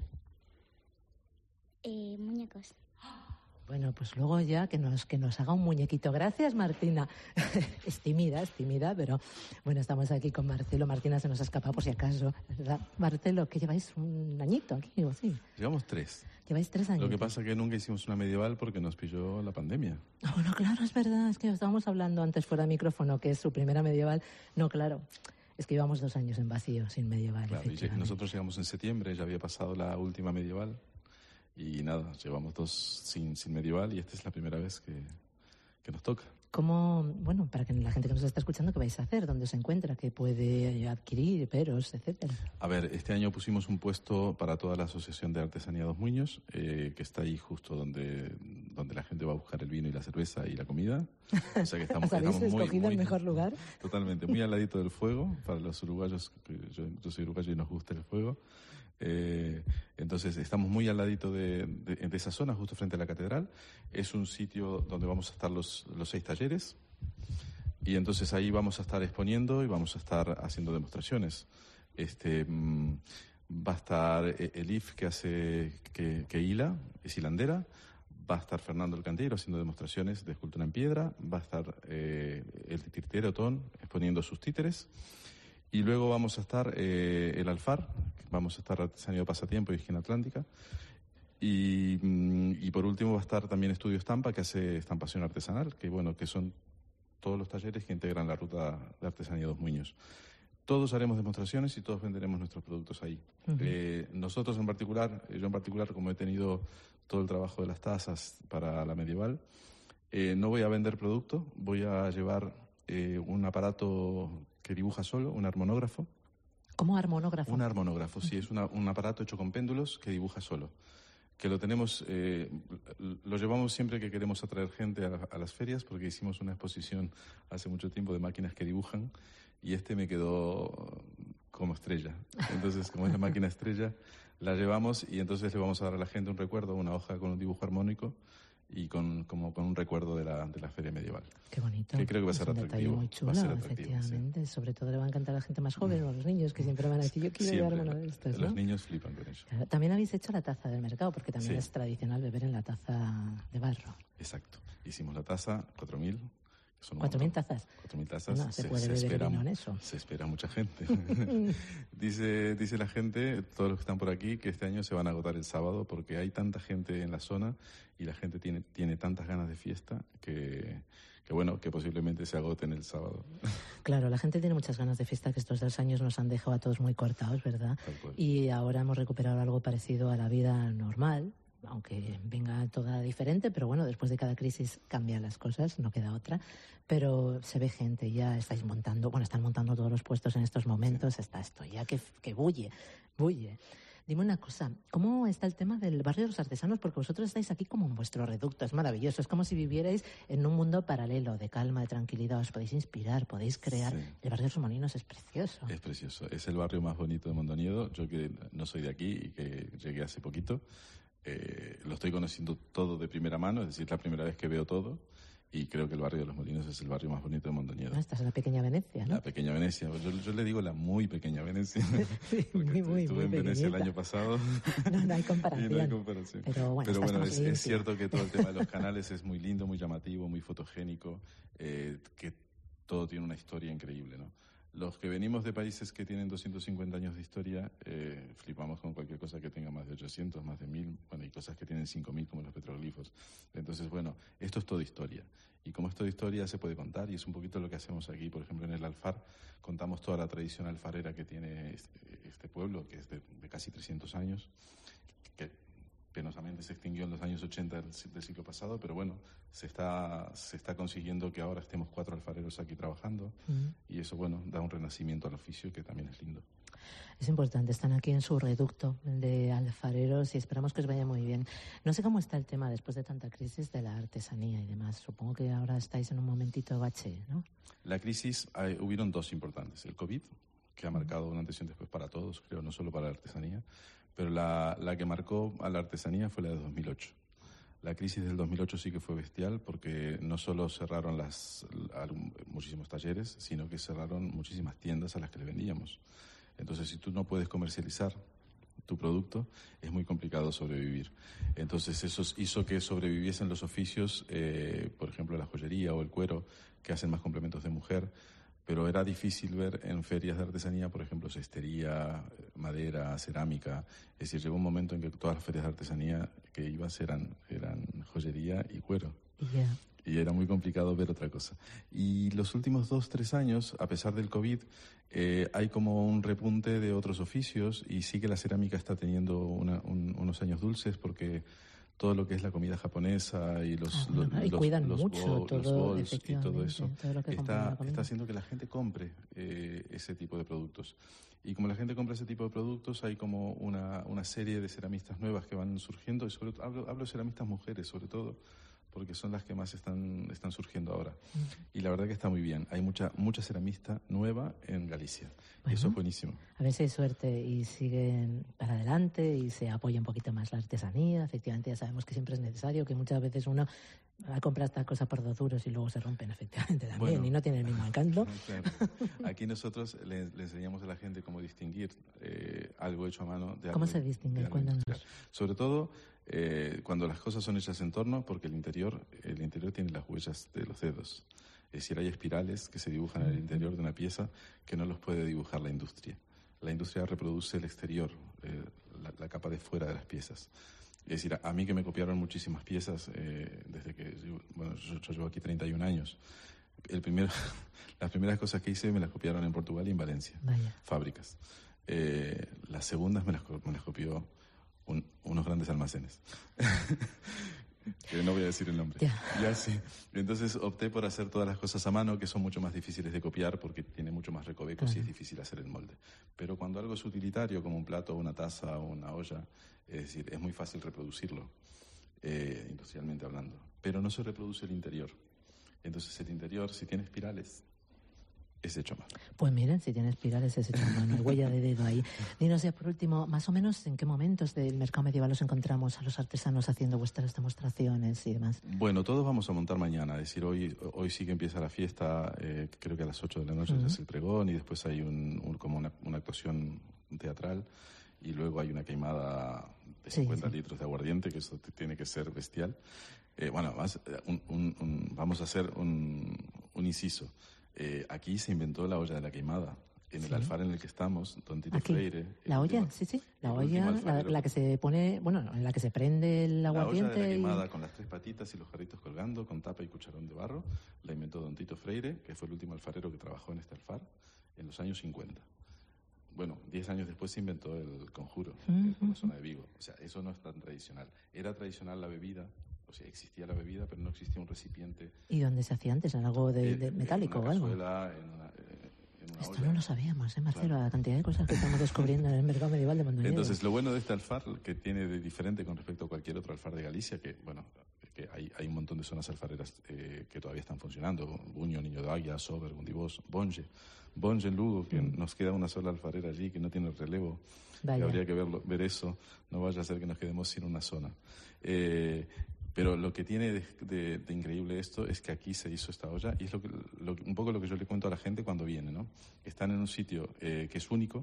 Eh, muñecos. Bueno, pues luego ya que nos, que nos haga un muñequito. Gracias, Martina. Es tímida, es tímida, pero bueno, estamos aquí con Marcelo. Martina se nos ha escapado por si acaso, ¿verdad? Marcelo, ¿que lleváis un añito aquí o sí? Llevamos tres. Lleváis tres años. Lo que pasa es que nunca hicimos una medieval porque nos pilló la pandemia. Ah, bueno, claro, es verdad. Es que estábamos hablando antes fuera de micrófono, que es su primera medieval. No, claro. Es que llevamos dos años en vacío, sin medieval. Claro, y nosotros llegamos en septiembre, ya había pasado la última medieval. Y nada, llevamos dos sin, sin medieval y esta es la primera vez que, que nos toca. ¿Cómo, bueno, para que la gente que nos está escuchando, qué vais a hacer? ¿Dónde se encuentra? ¿Qué puede adquirir? ¿Peros, etcétera? A ver, este año pusimos un puesto para toda la Asociación de Artesanía Dos Muños, eh, que está ahí justo donde, donde la gente va a buscar el vino y la cerveza y la comida. O sea que estamos, ¿Habéis estamos muy, escogido muy, el mejor lugar? Totalmente, muy al ladito del fuego, para los uruguayos, que yo, yo soy uruguayo y nos gusta el fuego. Eh, entonces estamos muy al ladito de, de, de esa zona, justo frente a la catedral. Es un sitio donde vamos a estar los, los seis talleres y entonces ahí vamos a estar exponiendo y vamos a estar haciendo demostraciones. Este, mmm, va a estar Elif, que hace que, que hila, es hilandera. Va a estar Fernando el Canteiro haciendo demostraciones de escultura en piedra. Va a estar eh, el titirtero Otón exponiendo sus títeres. Y luego vamos a estar eh, el Alfar, vamos a estar Artesanía de Pasatiempo y Higiene Atlántica. Y, y por último va a estar también Estudio Estampa, que hace estampación artesanal, que bueno, que son todos los talleres que integran la ruta de Artesanía Dos Muños. Todos haremos demostraciones y todos venderemos nuestros productos ahí. Uh-huh. Eh, nosotros en particular, yo en particular, como he tenido todo el trabajo de las tazas para la medieval, eh, no voy a vender producto, voy a llevar eh, un aparato que dibuja solo, un armonógrafo. ¿Cómo armonógrafo? Un armonógrafo, sí, es una, un aparato hecho con péndulos que dibuja solo. Que lo tenemos, eh, lo llevamos siempre que queremos atraer gente a, a las ferias, porque hicimos una exposición hace mucho tiempo de máquinas que dibujan y este me quedó como estrella. Entonces, como es la máquina estrella, la llevamos y entonces le vamos a dar a la gente un recuerdo, una hoja con un dibujo armónico y con, como con un recuerdo de la, de la feria medieval. Qué bonito. Que creo que va a es ser un atractivo. Muy chulo, va a ser atractivo, efectivamente. Sí. Sobre todo le va a encantar a la gente más joven o a los niños que siempre van a decir, yo quiero siempre, llevarme uno de estos, los ¿no? niños flipan con ello. Claro, también habéis hecho la taza del mercado, porque también Sí. es tradicional beber en la taza de barro. Exacto. Hicimos la taza, cuatro mil. ¿Cuatro mil tazas? Cuatro mil tazas. No, se, se puede se beber espera, vino en eso. Se espera mucha gente. dice, dice la gente, todos los que están por aquí, que este año se van a agotar el sábado porque hay tanta gente en la zona y la gente tiene, tiene tantas ganas de fiesta que, que, bueno, que posiblemente se agoten el sábado. Claro, la gente tiene muchas ganas de fiesta, que estos dos años nos han dejado a todos muy cortados, ¿verdad? Y ahora hemos recuperado algo parecido a la vida normal, aunque venga toda diferente, pero bueno, después de cada crisis cambian las cosas, no queda otra. Pero se ve gente, ya estáis montando, bueno, están montando todos los puestos en estos momentos, sí. Está esto ya que, que bulle, bulle. Dime una cosa, ¿cómo está el tema del barrio de los artesanos? Porque vosotros estáis aquí como en vuestro reducto, es maravilloso, es como si vivierais en un mundo paralelo, de calma, de tranquilidad, os podéis inspirar, podéis crear. Sí. El barrio de los Molinos es precioso. Es precioso, es el barrio más bonito de Mondoñedo, yo que no soy de aquí y que llegué hace poquito. Eh, lo estoy conociendo todo de primera mano, es decir, la primera vez que veo todo, y creo que el barrio de los Molinos es el barrio más bonito de Mondoñedo. Ah, estás en la pequeña Venecia, ¿no? La pequeña Venecia, yo, yo le digo la muy pequeña Venecia. Sí, muy, muy, estuve muy en Venecia pequeñita. el año pasado. No, no hay comparación. Y no hay comparación. Pero bueno, Pero bueno es, es limpio. cierto que todo el tema de los canales es muy lindo, muy llamativo, muy fotogénico, eh, que todo tiene una historia increíble, ¿no? Los que venimos de países que tienen doscientos cincuenta años de historia, eh, flipamos con cualquier cosa que tenga más de ochocientos, más de mil, bueno, y cosas que tienen cinco mil como los petroglifos. Entonces, bueno, esto es todo historia. Y como es toda historia, se puede contar, y es un poquito lo que hacemos aquí. Por ejemplo, en el Alfar, contamos toda la tradición alfarera que tiene este, este pueblo, que es de, de casi trescientos años, que penosamente se extinguió en los años ochenta del, del siglo pasado, pero bueno, se está, se está consiguiendo que ahora estemos cuatro alfareros aquí trabajando, uh-huh. y eso, bueno, da un renacimiento al oficio que también es lindo. Es importante, están aquí en su reducto de alfareros y esperamos que os vaya muy bien. No sé cómo está el tema después de tanta crisis de la artesanía y demás. Supongo que ahora estáis en un momentito de bache, ¿no? La crisis, hay, hubieron dos importantes. El COVID, que ha marcado un antes y un después para todos, creo, no solo para la artesanía, pero la, la que marcó a la artesanía fue la de dos mil ocho. La crisis del dos mil ocho sí que fue bestial porque no solo cerraron las, muchísimos talleres, sino que cerraron muchísimas tiendas a las que le vendíamos. Entonces, si tú no puedes comercializar tu producto, es muy complicado sobrevivir. Entonces, eso hizo que sobreviviesen los oficios, eh, por ejemplo, la joyería o el cuero, que hacen más complementos de mujer, pero era difícil ver en ferias de artesanía, por ejemplo, cestería, madera, cerámica. Es decir, llegó un momento en que todas las ferias de artesanía que ibas eran, eran joyería y cuero. Yeah. Y era muy complicado ver otra cosa. Y los últimos dos, tres años, a pesar del COVID, eh, hay como un repunte de otros oficios y sí que la cerámica está teniendo una, un, unos años dulces porque todo lo que es la comida japonesa y los, ah, bueno, los, y los, cuidan los, mucho bol, todo, los bols y todo eso todo lo que está, está haciendo que la gente compre eh, ese tipo de productos. Y como la gente compra ese tipo de productos, hay como una, una serie de ceramistas nuevas que van surgiendo, y sobre todo, hablo, hablo de ceramistas mujeres sobre todo, porque son las que más están, están surgiendo ahora. Mm. Y la verdad que está muy bien. Hay mucha mucha ceramista nueva en Galicia. Bueno, y eso es buenísimo. A ver si hay suerte y siguen para adelante y se apoya un poquito más la artesanía. Efectivamente, ya sabemos que siempre es necesario, que muchas veces uno compra estas cosas por dos duros y luego se rompen efectivamente también, bueno, y no tiene el mismo encanto. Claro. Aquí nosotros le, le enseñamos a la gente cómo distinguir eh, algo hecho a mano de algo. ¿Cómo se distingue? Cuéntanos. Sobre todo eh, cuando las cosas son hechas en torno, porque el interior, el interior tiene las huellas de los dedos. Es decir, hay espirales que se dibujan en el interior de una pieza que no los puede dibujar la industria. La industria reproduce el exterior, eh, la, la capa de fuera de las piezas. Es decir, a mí que me copiaron muchísimas piezas eh, desde que, yo, bueno, yo, yo llevo aquí treinta y un años. El primero, las primeras cosas que hice me las copiaron en Portugal y en Valencia, Vaya. Fábricas. Eh, las segundas me las, me las copió un, unos grandes almacenes. Que no voy a decir el nombre. Ya. Ya sí. Entonces opté por hacer todas las cosas a mano, que son mucho más difíciles de copiar porque tiene mucho más recovecos uh-huh. y es difícil hacer el molde. Pero cuando algo es utilitario, como un plato, una taza o una olla, es decir, es muy fácil reproducirlo, eh, industrialmente hablando. Pero no se reproduce el interior. Entonces el interior, si tiene espirales, es hecho a mano. Pues miren, si tiene espirales es hecho a mano, hay huella de dedo ahí. Dinos ya por último, más o menos, ¿en qué momentos del mercado medieval os encontramos a los artesanos haciendo vuestras demostraciones y demás? Bueno, todos vamos a montar mañana, es decir, hoy, hoy sí que empieza la fiesta, eh, creo que a las ocho de la noche uh-huh. es el pregón y después hay un, un, como una, una actuación teatral y luego hay una queimada de cincuenta sí, sí. litros de aguardiente, que eso tiene que ser bestial. Eh, bueno, más, un, un, un, vamos a hacer un, un inciso. Eh, aquí se inventó la olla de la queimada. En sí. el alfar en el que estamos, don Tito aquí. Freire. La olla, último, sí, sí. La olla, la, la que se pone, bueno, en la que se prende el aguardiente. La olla de la queimada y... con las tres patitas y los jarritos colgando, con tapa y cucharón de barro, la inventó don Tito Freire, que fue el último alfarero que trabajó en este alfar, en los años cincuenta. Bueno, diez años después se inventó el conjuro uh-huh. en la zona de Vigo. O sea, eso no es tan tradicional. Era tradicional la bebida. O sea, existía la bebida, pero no existía un recipiente. ¿Y dónde se hacía antes? ¿En algo de, de metálico o algo? En una, en una, en una Esto olla. no lo sabíamos, ¿eh, Marcelo? Claro. La cantidad de cosas que estamos descubriendo en el mercado medieval de Mondoñedo. Entonces, lo bueno de este alfar, que tiene de diferente con respecto a cualquier otro alfar de Galicia, que, bueno, que hay, hay un montón de zonas alfareras eh, que todavía están funcionando. Buño, Niño de Águia, Sober, Gundibós, Bonge. Bonge en Lugo, que mm. nos queda una sola alfarera allí, que no tiene relevo. Y habría que verlo, ver eso. No vaya a ser que nos quedemos sin una zona. Eh... Pero lo que tiene de, de, de increíble esto es que aquí se hizo esta olla y es lo que, lo, un poco lo que yo le cuento a la gente cuando viene, ¿no? Están en un sitio eh, que es único.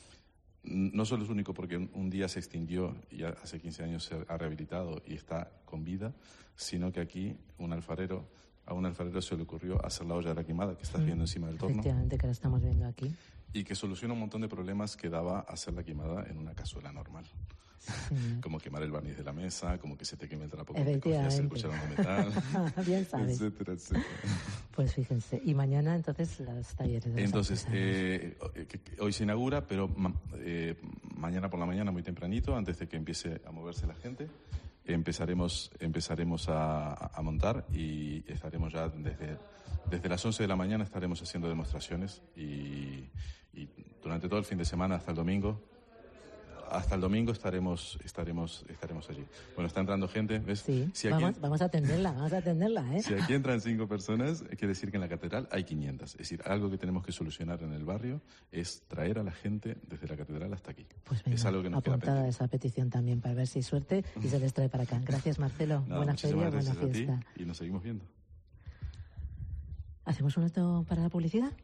No solo es único porque un, un día se extinguió y hace quince años se ha rehabilitado y está con vida, sino que aquí un alfarero, a un alfarero se le ocurrió hacer la olla de la quemada que estás mm, viendo encima del torno. Efectivamente, que la estamos viendo aquí. Y que soluciona un montón de problemas que daba hacer la quemada en una cazuela normal. Sí. Como quemar el barniz de la mesa, como que se te queme el trapo cuando te cogías el cucharón de metal, bien sabes. etcétera, etcétera. Pues fíjense, y mañana entonces las talleres de Entonces, eh, hoy se inaugura, pero ma- eh, mañana por la mañana muy tempranito, antes de que empiece a moverse la gente, empezaremos, empezaremos a, a montar y estaremos ya desde, desde las once de la mañana estaremos haciendo demostraciones y, y durante todo el fin de semana hasta el domingo. Hasta el domingo estaremos estaremos estaremos allí. Bueno, está entrando gente, ¿ves? Sí, si aquí, vamos, vamos a atenderla, vamos a atenderla, ¿eh? Si aquí entran cinco personas, quiere decir que en la catedral hay quinientas. Es decir, algo que tenemos que solucionar en el barrio es traer a la gente desde la catedral hasta aquí. Pues venga, es algo que nos queda apuntada pendiente. esa petición también para ver si hay suerte y se les trae para acá. Gracias, Marcelo. Nada, buena muchísimas feria, buena gracias a ti fiesta. y nos seguimos viendo. ¿Hacemos un alto para la publicidad?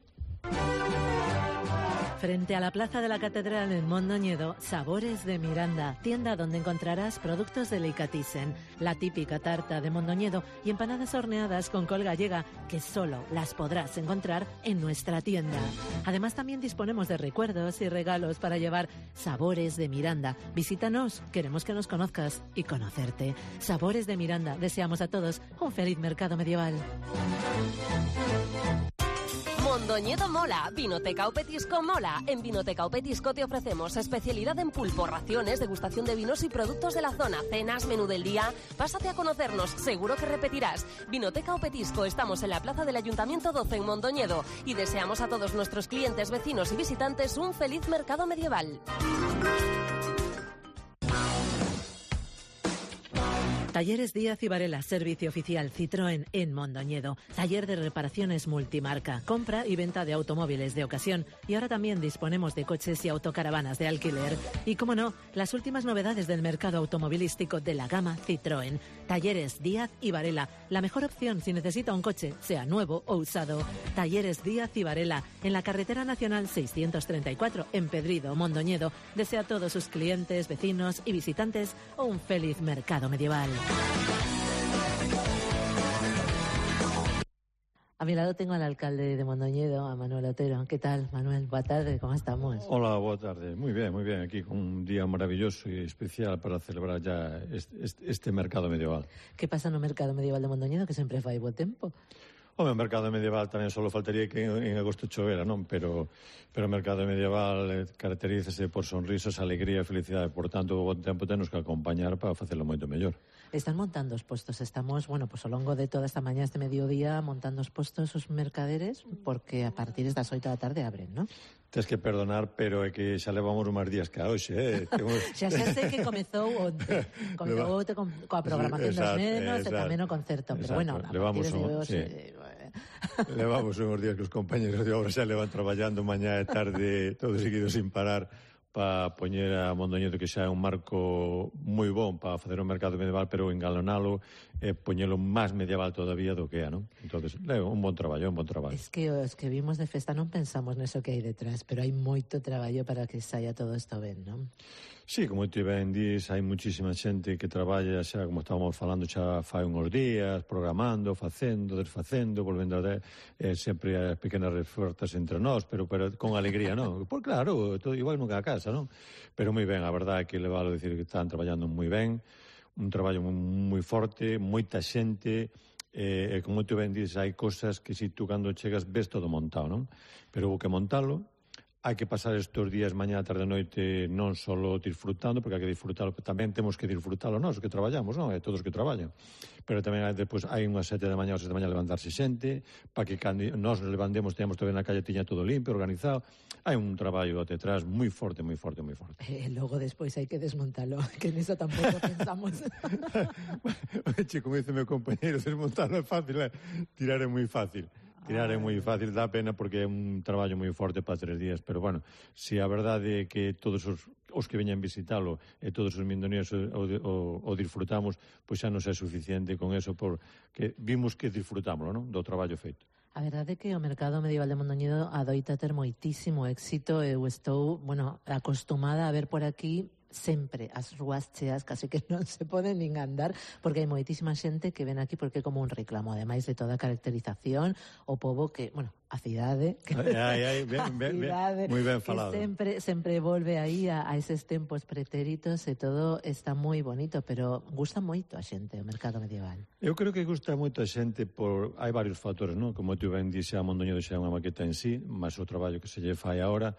Frente a la Plaza de la Catedral en Mondoñedo, Sabores de Miranda, tienda donde encontrarás productos delicatessen, la típica tarta de Mondoñedo y empanadas horneadas con col gallega, que solo las podrás encontrar en nuestra tienda. Además, también disponemos de recuerdos y regalos para llevar. Sabores de Miranda. Visítanos, queremos que nos conozcas y conocerte. Sabores de Miranda, deseamos a todos un feliz mercado medieval. Mondoñedo mola, Vinoteca o Petisco mola. En Vinoteca o Petisco te ofrecemos especialidad en pulpo, raciones, degustación de vinos y productos de la zona, cenas, menú del día. Pásate a conocernos, seguro que repetirás. Vinoteca o Petisco, estamos en la plaza del Ayuntamiento doce en Mondoñedo y deseamos a todos nuestros clientes, vecinos y visitantes un feliz mercado medieval. Talleres Díaz y Varela, servicio oficial Citroën en Mondoñedo. Taller de reparaciones multimarca, compra y venta de automóviles de ocasión. Y ahora también disponemos de coches y autocaravanas de alquiler. Y como no, las últimas novedades del mercado automovilístico de la gama Citroën. Talleres Díaz y Varela, la mejor opción si necesita un coche, sea nuevo o usado. Talleres Díaz y Varela, en la carretera nacional seiscientos treinta y cuatro, en Pedrido, Mondoñedo. Desea a todos sus clientes, vecinos y visitantes un feliz mercado medieval. A mi lado tengo al alcalde de Mondoñedo, a Manuel Otero. ¿Qué tal, Manuel? Boa tarde, ¿cómo estamos? Hola, boa tarde. Muy bien, muy bien. Aquí con un día maravilloso y especial para celebrar ya este, este, este mercado medieval. ¿Qué pasa no mercado medieval de Mondoñedo, que sempre fai bo tempo? O meu mercado medieval tamén só faltaría que en, en agosto chovera, non? Pero, pero o mercado medieval eh, caracterízase por sonrisas, alegría e felicidade. Por tanto, o bo tempo temos que acompañar para facelo moito mellor. Están montando os postos. Estamos, bueno, pues ao longo de toda esta mañá, este mediodía, montando os postos os mercaderes, porque a partir das oito da tarde abren, non? Tens que perdonar, pero é que xa levamos máis días que a hoxe, eh? Temos... xa xa sei que comezou onte. Comezou onte con, coa programación sí, exacto, dos nenos e tamén o concerto. Pero exacto. Bueno, a levamos partir de hoxe... Sí. Levamos uns días que os compañeros de obra xa levan traballando mañá e tarde todo seguido sin parar para poñer a Mondoñedo, que xa é un marco moi bon para facer un mercado medieval, pero engalonalo e poñelo máis medieval todavía do que é, non? Entonces, é un bon traballo, un bon traballo. Es que os que vimos de festa non pensamos neso que hai detrás, pero hai moito traballo para que saia todo isto ben, non? Sí, como ti ben dis, hai muchísima xente que traballa xa, como estábamos falando, xa fai uns días, programando, facendo, desfacendo, volvendo a de, eh, sempre as pequenas refortas entre nós, pero, pero con alegría, non? Por claro, todo igual nunca a casa, non? Pero moi ben, a verdade é que levalo a dicir que están traballando moi ben, un traballo moi forte, moita xente, e eh, como ti ben dis, hai cosas que si tú cando chegas ves todo montado, non? Pero hubo que montalo. Hai que pasar estes días, mañá, tarde, noite, non só disfrutando, porque hai que disfrutalo, tamén temos que disfrutalo nós, que traballamos, non? E todos que traballan. Pero tamén hai, despois, hai unhas sete da mañá ou sete da mañá levantarse xente, para que cando nós nos levantemos, teñamos todo na calle, tiña todo limpio, organizado. Hai un traballo detrás moi forte, moi forte, moi forte. E eh, logo despois hai que desmontalo, que niso tampouco pensamos. Che, como dice meu compañeiro, desmontarlo é fácil, eh? Tirar é moi fácil. Tirar é moi fácil, dá pena porque é un traballo moi forte para tres días, pero bueno, se a verdade é que todos os, os que veñan visitalo e todos os mindonías o, o, o disfrutamos, pois xa non é suficiente con eso, porque vimos que disfrutámoslo, non? Do traballo feito. A verdade é que o mercado medieval de Mondoñedo adoita ter moitísimo éxito. Eu estou, bueno, acostumada a ver por aquí sempre as rúas cheas, case que non se poden nin andar, porque hai moitísima xente que ven aquí porque é como un reclamo, ademais de toda a caracterización, o pobo que, bueno, a cidade, que, ai, ai, ben, ben, ben, moi ben falado, que sempre, sempre volve aí a, a eses tempos pretéritos e todo está moi bonito, pero gusta moito a xente o mercado medieval. Eu creo que gusta moito a xente por, hai varios factores, non? Como tú ben dixe, a Mondoñedo xa é unha maqueta en sí, máis o traballo que se lle fai agora,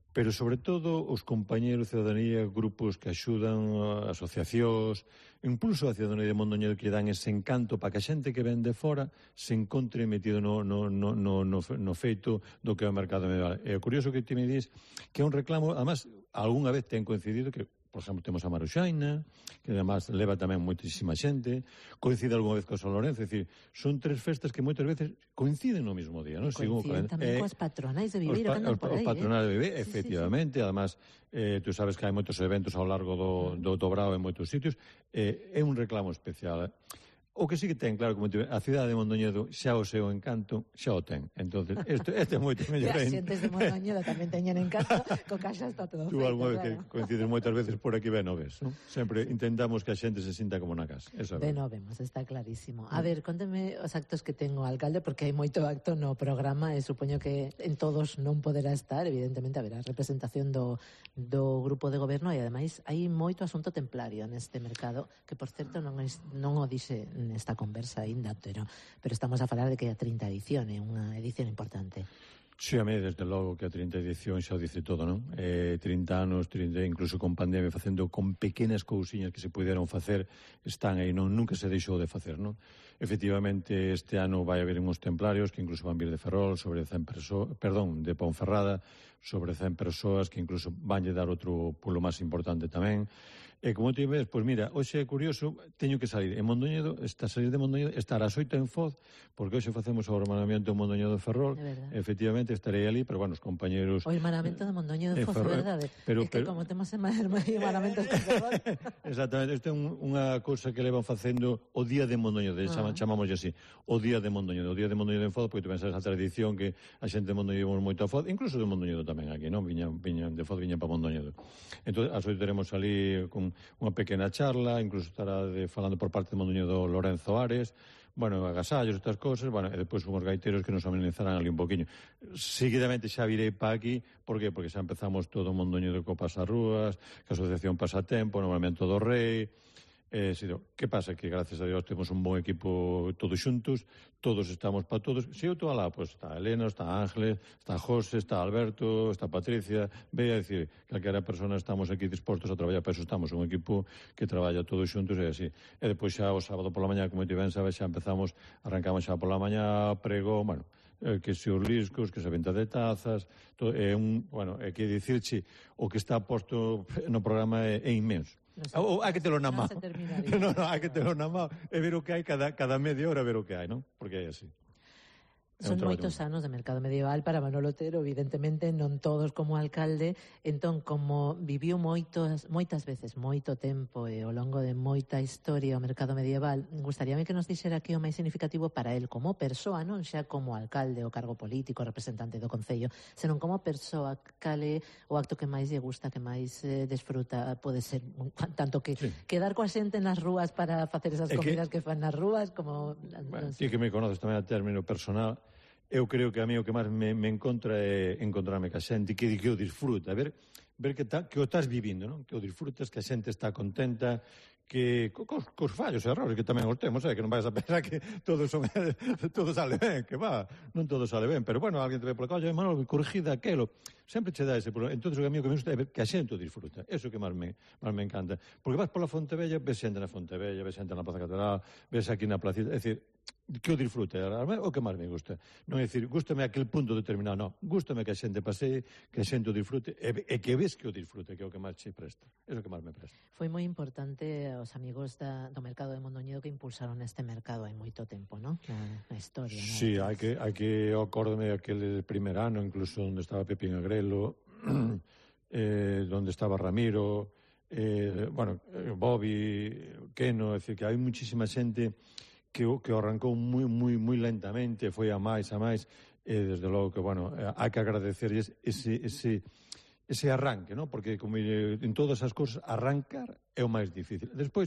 pero sobre todo os compañeros, ciudadanía, grupos que axudan, asociacións, incluso a ciudadanía de Mondoñedo que dan ese encanto para que a xente que ven de fora se encontre metido no, no, no, no, no, no feito do que é o mercado medieval. É curioso que ti me dis que é un reclamo, además, algunha vez ten coincidido que, por exemplo, temos a Maruxaina, que además leva tamén moitísima xente, coincide algunha vez co San Lorenzo, é dicir, son tres festas que moitas veces coinciden no mesmo día, non? Coinciden tamén eh, coas patronais de Viveiro que andan por aí, os patronais eh? de Viveiro, efectivamente, sí, sí, sí. Además, eh, tú sabes que hai moitos eventos ao largo do, do, do Brao en moitos sitios, eh, é un reclamo especial. O que sí que ten, claro, como te, a cidade de Mondoñedo xa o seu encanto, xa o ten. Entonces, isto, este é moito mellor. As xentes de Mondoñedo tamén teñen encanto, co caixa está todo Tú feito, algunha vez claro. que coincides moitas veces por aquí, ben o ves, non? Sempre intentamos que a xente se sinta como na casa. Eso é ben o vemos, está clarísimo. A ver, conteme os actos que ten o alcalde, porque hai moito acto no programa, e supoño que en todos non poderá estar, evidentemente haberá representación do, do grupo de goberno, e ademais hai moito asunto templario neste mercado, que por certo non, es, non o dixe nesta conversa ainda, pero, pero estamos a falar de que a trinta edición é unha edición importante. Sí, a mí, desde logo, que a trinta edición xa o dice todo, non? Eh, trinta anos, trinta, incluso con pandemia, facendo con pequenas cousiñas que se puderon facer, están aí, non? Nunca se deixou de facer, non? Efectivamente, este ano vai haber uns templarios que incluso van vir de Ferrol, sobre cen persoas, perdón, de Ponferrada, sobre cen persoas que incluso vanlle dar outro pulo máis importante tamén. E como te ves, pois mira, hoxe é curioso, teño que salir en Mondoñedo, está salir de Mondoñedo, estar ás oito en Foz, porque hoxe facemos o hermanamiento en Mondoñedo de Ferrol, efectivamente estarei ali, pero bueno, os compañeros... O hermanamiento de Mondoñedo de Foz, é verdade? Pero, é que pero... como temos hermanamentos con Ferrol... Exactamente, isto é un, unha cousa que levan facendo o Día de Mondoñedo, ah. chamamos así, o Día de Mondoñedo, o Día de Mondoñedo en Foz, porque tu pensas a tradición que a xente de Mondoñedo íbamos moito a Foz, incluso de Mondoñedo tamén aquí, non? Viñan, viñan de Foz, viñan para Mondoñedo. Entón, ás oito teremos ali con unha pequena charla, incluso estará de, falando por parte de Mondoñedo Lorenzo Ares, bueno, agasallos, estas cosas, bueno, e depois unhos gaiteros que nos amenizarán ali un poquinho. Seguidamente xa virei pa aquí, por que? Porque xa empezamos todo Mondoñedo co Pasarrúas, que a Asociación Pasatempo, no Movemento do Rei. Eh, si, que pasa? Que gracias a Dios temos un bon equipo todos xuntos, todos estamos para todos. Se eu estou alá, pois está Elena, está Ángeles, está José, está Alberto, está Patricia, ve a decir, calquera persona estamos aquí dispostos a traballar, para eso estamos un equipo que traballa todos xuntos e así. E depois xa o sábado pola mañá, como ti ben sabes, xa empezamos, arrancamos xa pola mañá, prego, bueno, eh, que se os liscos, que se venta de tazas, to, é un, bueno, é que dicirche, o que está posto no programa é, é inmenso. No sé, ou hai que telo na mão. No, no, hai que telo na mão e ver o que hai cada, cada media hora, ver o que hai, non? Porque é así. Son moitos anos de mercado medieval para Manolo Otero, evidentemente non todos como alcalde, entón como viviu moitos, moitas veces, moito tempo e ao longo de moita historia o mercado medieval, gustaríame que nos dixera aquí o máis significativo para el como persoa, non xa como alcalde, o cargo político, representante do Concello, senón como persoa, cale o acto que máis lle gusta, que máis eh, desfruta, pode ser tanto que sí. quedar coa xente nas rúas para facer esas comidas que, que fan nas rúas, como... Bueno, ti que me conoces tamén a término personal, eu creo que a mí o que máis me, me encontra é encontrarme ca xente que, que o disfruta, ver, ver que, ta, que o estás vivindo, non? Que o disfrutas, que a xente está contenta, que cos, cos fallos e errores que tamén os temos, eh? Que non vais a pensar que todo, son, todo sale ben, que va, non todo sale ben, pero bueno, alguén te ve pola colla, Manolo, corrigida aquelo, sempre che dá ese problema. Entón, o que a mí o que me gusta é ver que a xente o disfruta, eso que máis me, máis me encanta, porque vas pola Fontevella, ves xente na Fontevella, ves xente na Plaza Catedral, ves aquí na Placita, é dicir, que o disfrute, o que máis me gusta. Non é dicir, gústame aquel punto determinado, non. Gústame que a xente pasee, que a xente o disfrute, e, e que ves que o disfrute, que é o que máis che presta. É o que máis me presta. Foi moi importante os amigos da, do mercado de Mondoñedo que impulsaron este mercado hai moito tempo, non? Na, na historia, non? Sí, hai que, hai que acórdame aquele primer ano, incluso onde estaba Pepín Agrelo, eh, onde estaba Ramiro, eh, bueno, Bobby, Keno, é dicir, que hai muchísima xente que o, que o arrancou moi, moi, moi lentamente, foi a máis, a máis, e desde logo que, bueno, hai que agradecerles ese, ese, ese arranque, ¿no? Porque como en todas as cousas, arrancar é o máis difícil. Despois,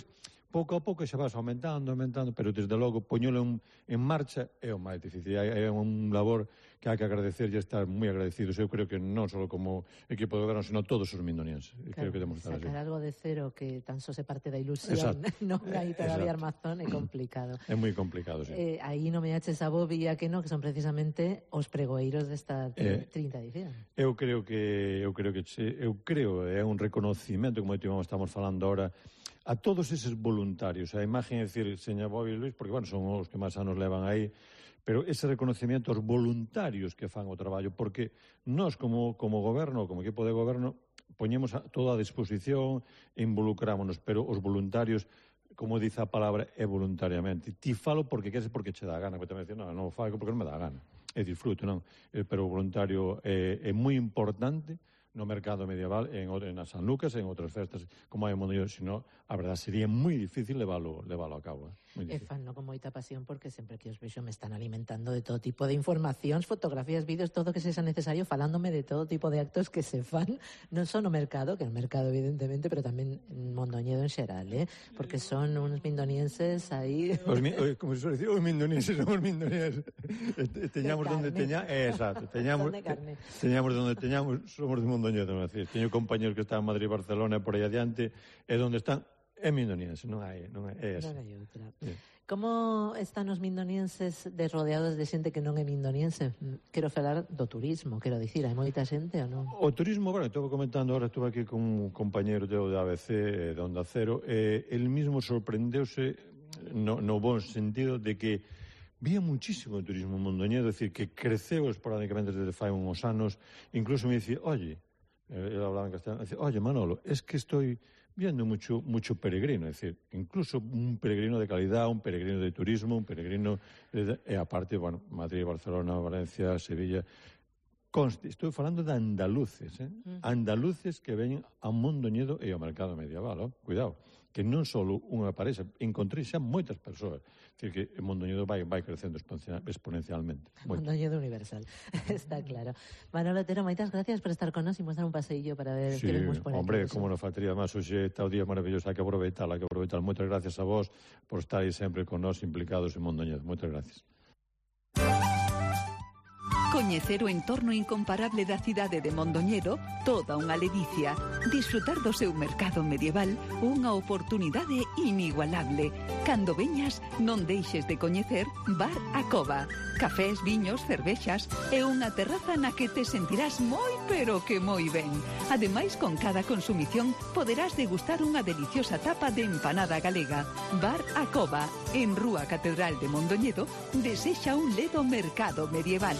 pouco a pouco xa vas aumentando, aumentando, pero desde logo poñelo en, en marcha é o máis difícil. É, é un labor que hai que agradecer e estar moi agradecidos. Eu creo que non só como equipo de goberno, sino todos os mindonienses. Claro, creo que temos que estar sacar así. algo de cero que tan só se parte da ilusión, Exacto. non hai todavía Exacto. armazón, é complicado. É moi complicado, sí. Eh, aí non me aches a bobia que no, que son precisamente os pregoeiros desta Eh, trinta edición. Eu creo que eu creo que eu creo é un reconocimento, como estamos falando ahora, a todos eses voluntarios. A imagen é dicir, señor Bobby Luis, porque bueno, son os que máis anos levan aí, pero ese reconocimiento aos voluntarios que fan o traballo, porque nós como como goberno, como equipo de goberno, poñemos a, toda a disposición, involucrámonos, pero os voluntarios, como dice a palabra, é voluntariamente. Ti falo porque queres porque che dá gana, porque tamén dice, non, non fago porque non me dá gana. É disfruto, non? Pero o voluntario é, é moi importante no mercado medieval, en, en San Lucas, en outras festas, como hai en Mondoñedo, senón, a verdade, sería moi difícil leválo, leválo a cabo. Eh? E fan, no, con moita pasión, porque sempre que os vexo me están alimentando de todo tipo de informacións, fotografías, vídeos, todo que sexa necesario, falándome de todo tipo de actos que se fan, non só no mercado, que no mercado evidentemente, pero tamén en Mondoñedo en xeral, eh? Porque son uns mindonienses aí... Os, como se suele decir, os mindonienses somos mindonienses. Teñamos donde teña... Eh, exacto, teñamos, teñamos donde teñamos, somos de Mondoñedo, non é dicir, teño compañeros que están en Madrid, Barcelona, por aí adiante, e donde están é mindoniense, non hai, non hai, é non hai outra. Sí. Como están os mindonienses de rodeados de xente que non é mindoniense? Quero falar do turismo, quero dicir, hai moita xente ou non? O turismo, bueno, estou comentando ahora, estuve aquí con un compañero de A B C, de Onda Cero, e eh, el mismo sorprendeuse no, no bon sentido de que vía muchísimo turismo en Mondoñedo, é dicir, que creceu esporádicamente desde fai uns anos, incluso me dice, oye, él hablaba en castellano, dice, oye, Manolo, es que estoy viendo mucho mucho peregrino, es decir, incluso un peregrino de calidad, un peregrino de turismo, un peregrino, e aparte, bueno, Madrid, Barcelona, Valencia, Sevilla, conste, estou falando de andaluces, eh? Uh-huh. Andaluces que veñen a Mondoñedo e ao mercado medieval, oh? Cuidado, que non só unha parexa, encontrei xa moitas persoas, é dicir, que Mondoñedo vai, vai crecendo exponencialmente. Moito. Mondoñedo universal, está claro. Manolo Otero, moitas gracias por estar con nos e mostrar un paseillo para ver sí, que vemos por aquí. Hombre, como non faltaría máis, hoxe está o día maravilloso, hai que aproveitar, hai que aproveitar. Moitas gracias a vos por estar aí sempre con nós implicados en Mondoñedo. Moitas gracias. Coñecer o entorno incomparable da cidade de Mondoñedo, toda unha ledicia. Disfrutar do seu mercado medieval, unha oportunidade inigualable. Cando veñas, non deixes de coñecer Bar A Cova. Cafés, viños, cervexas e unha terraza na que te sentirás moi, pero que moi ben. Ademais, con cada consumición, poderás degustar unha deliciosa tapa de empanada galega. Bar A Cova, en Rúa Catedral de Mondoñedo, desexa un ledo mercado medieval.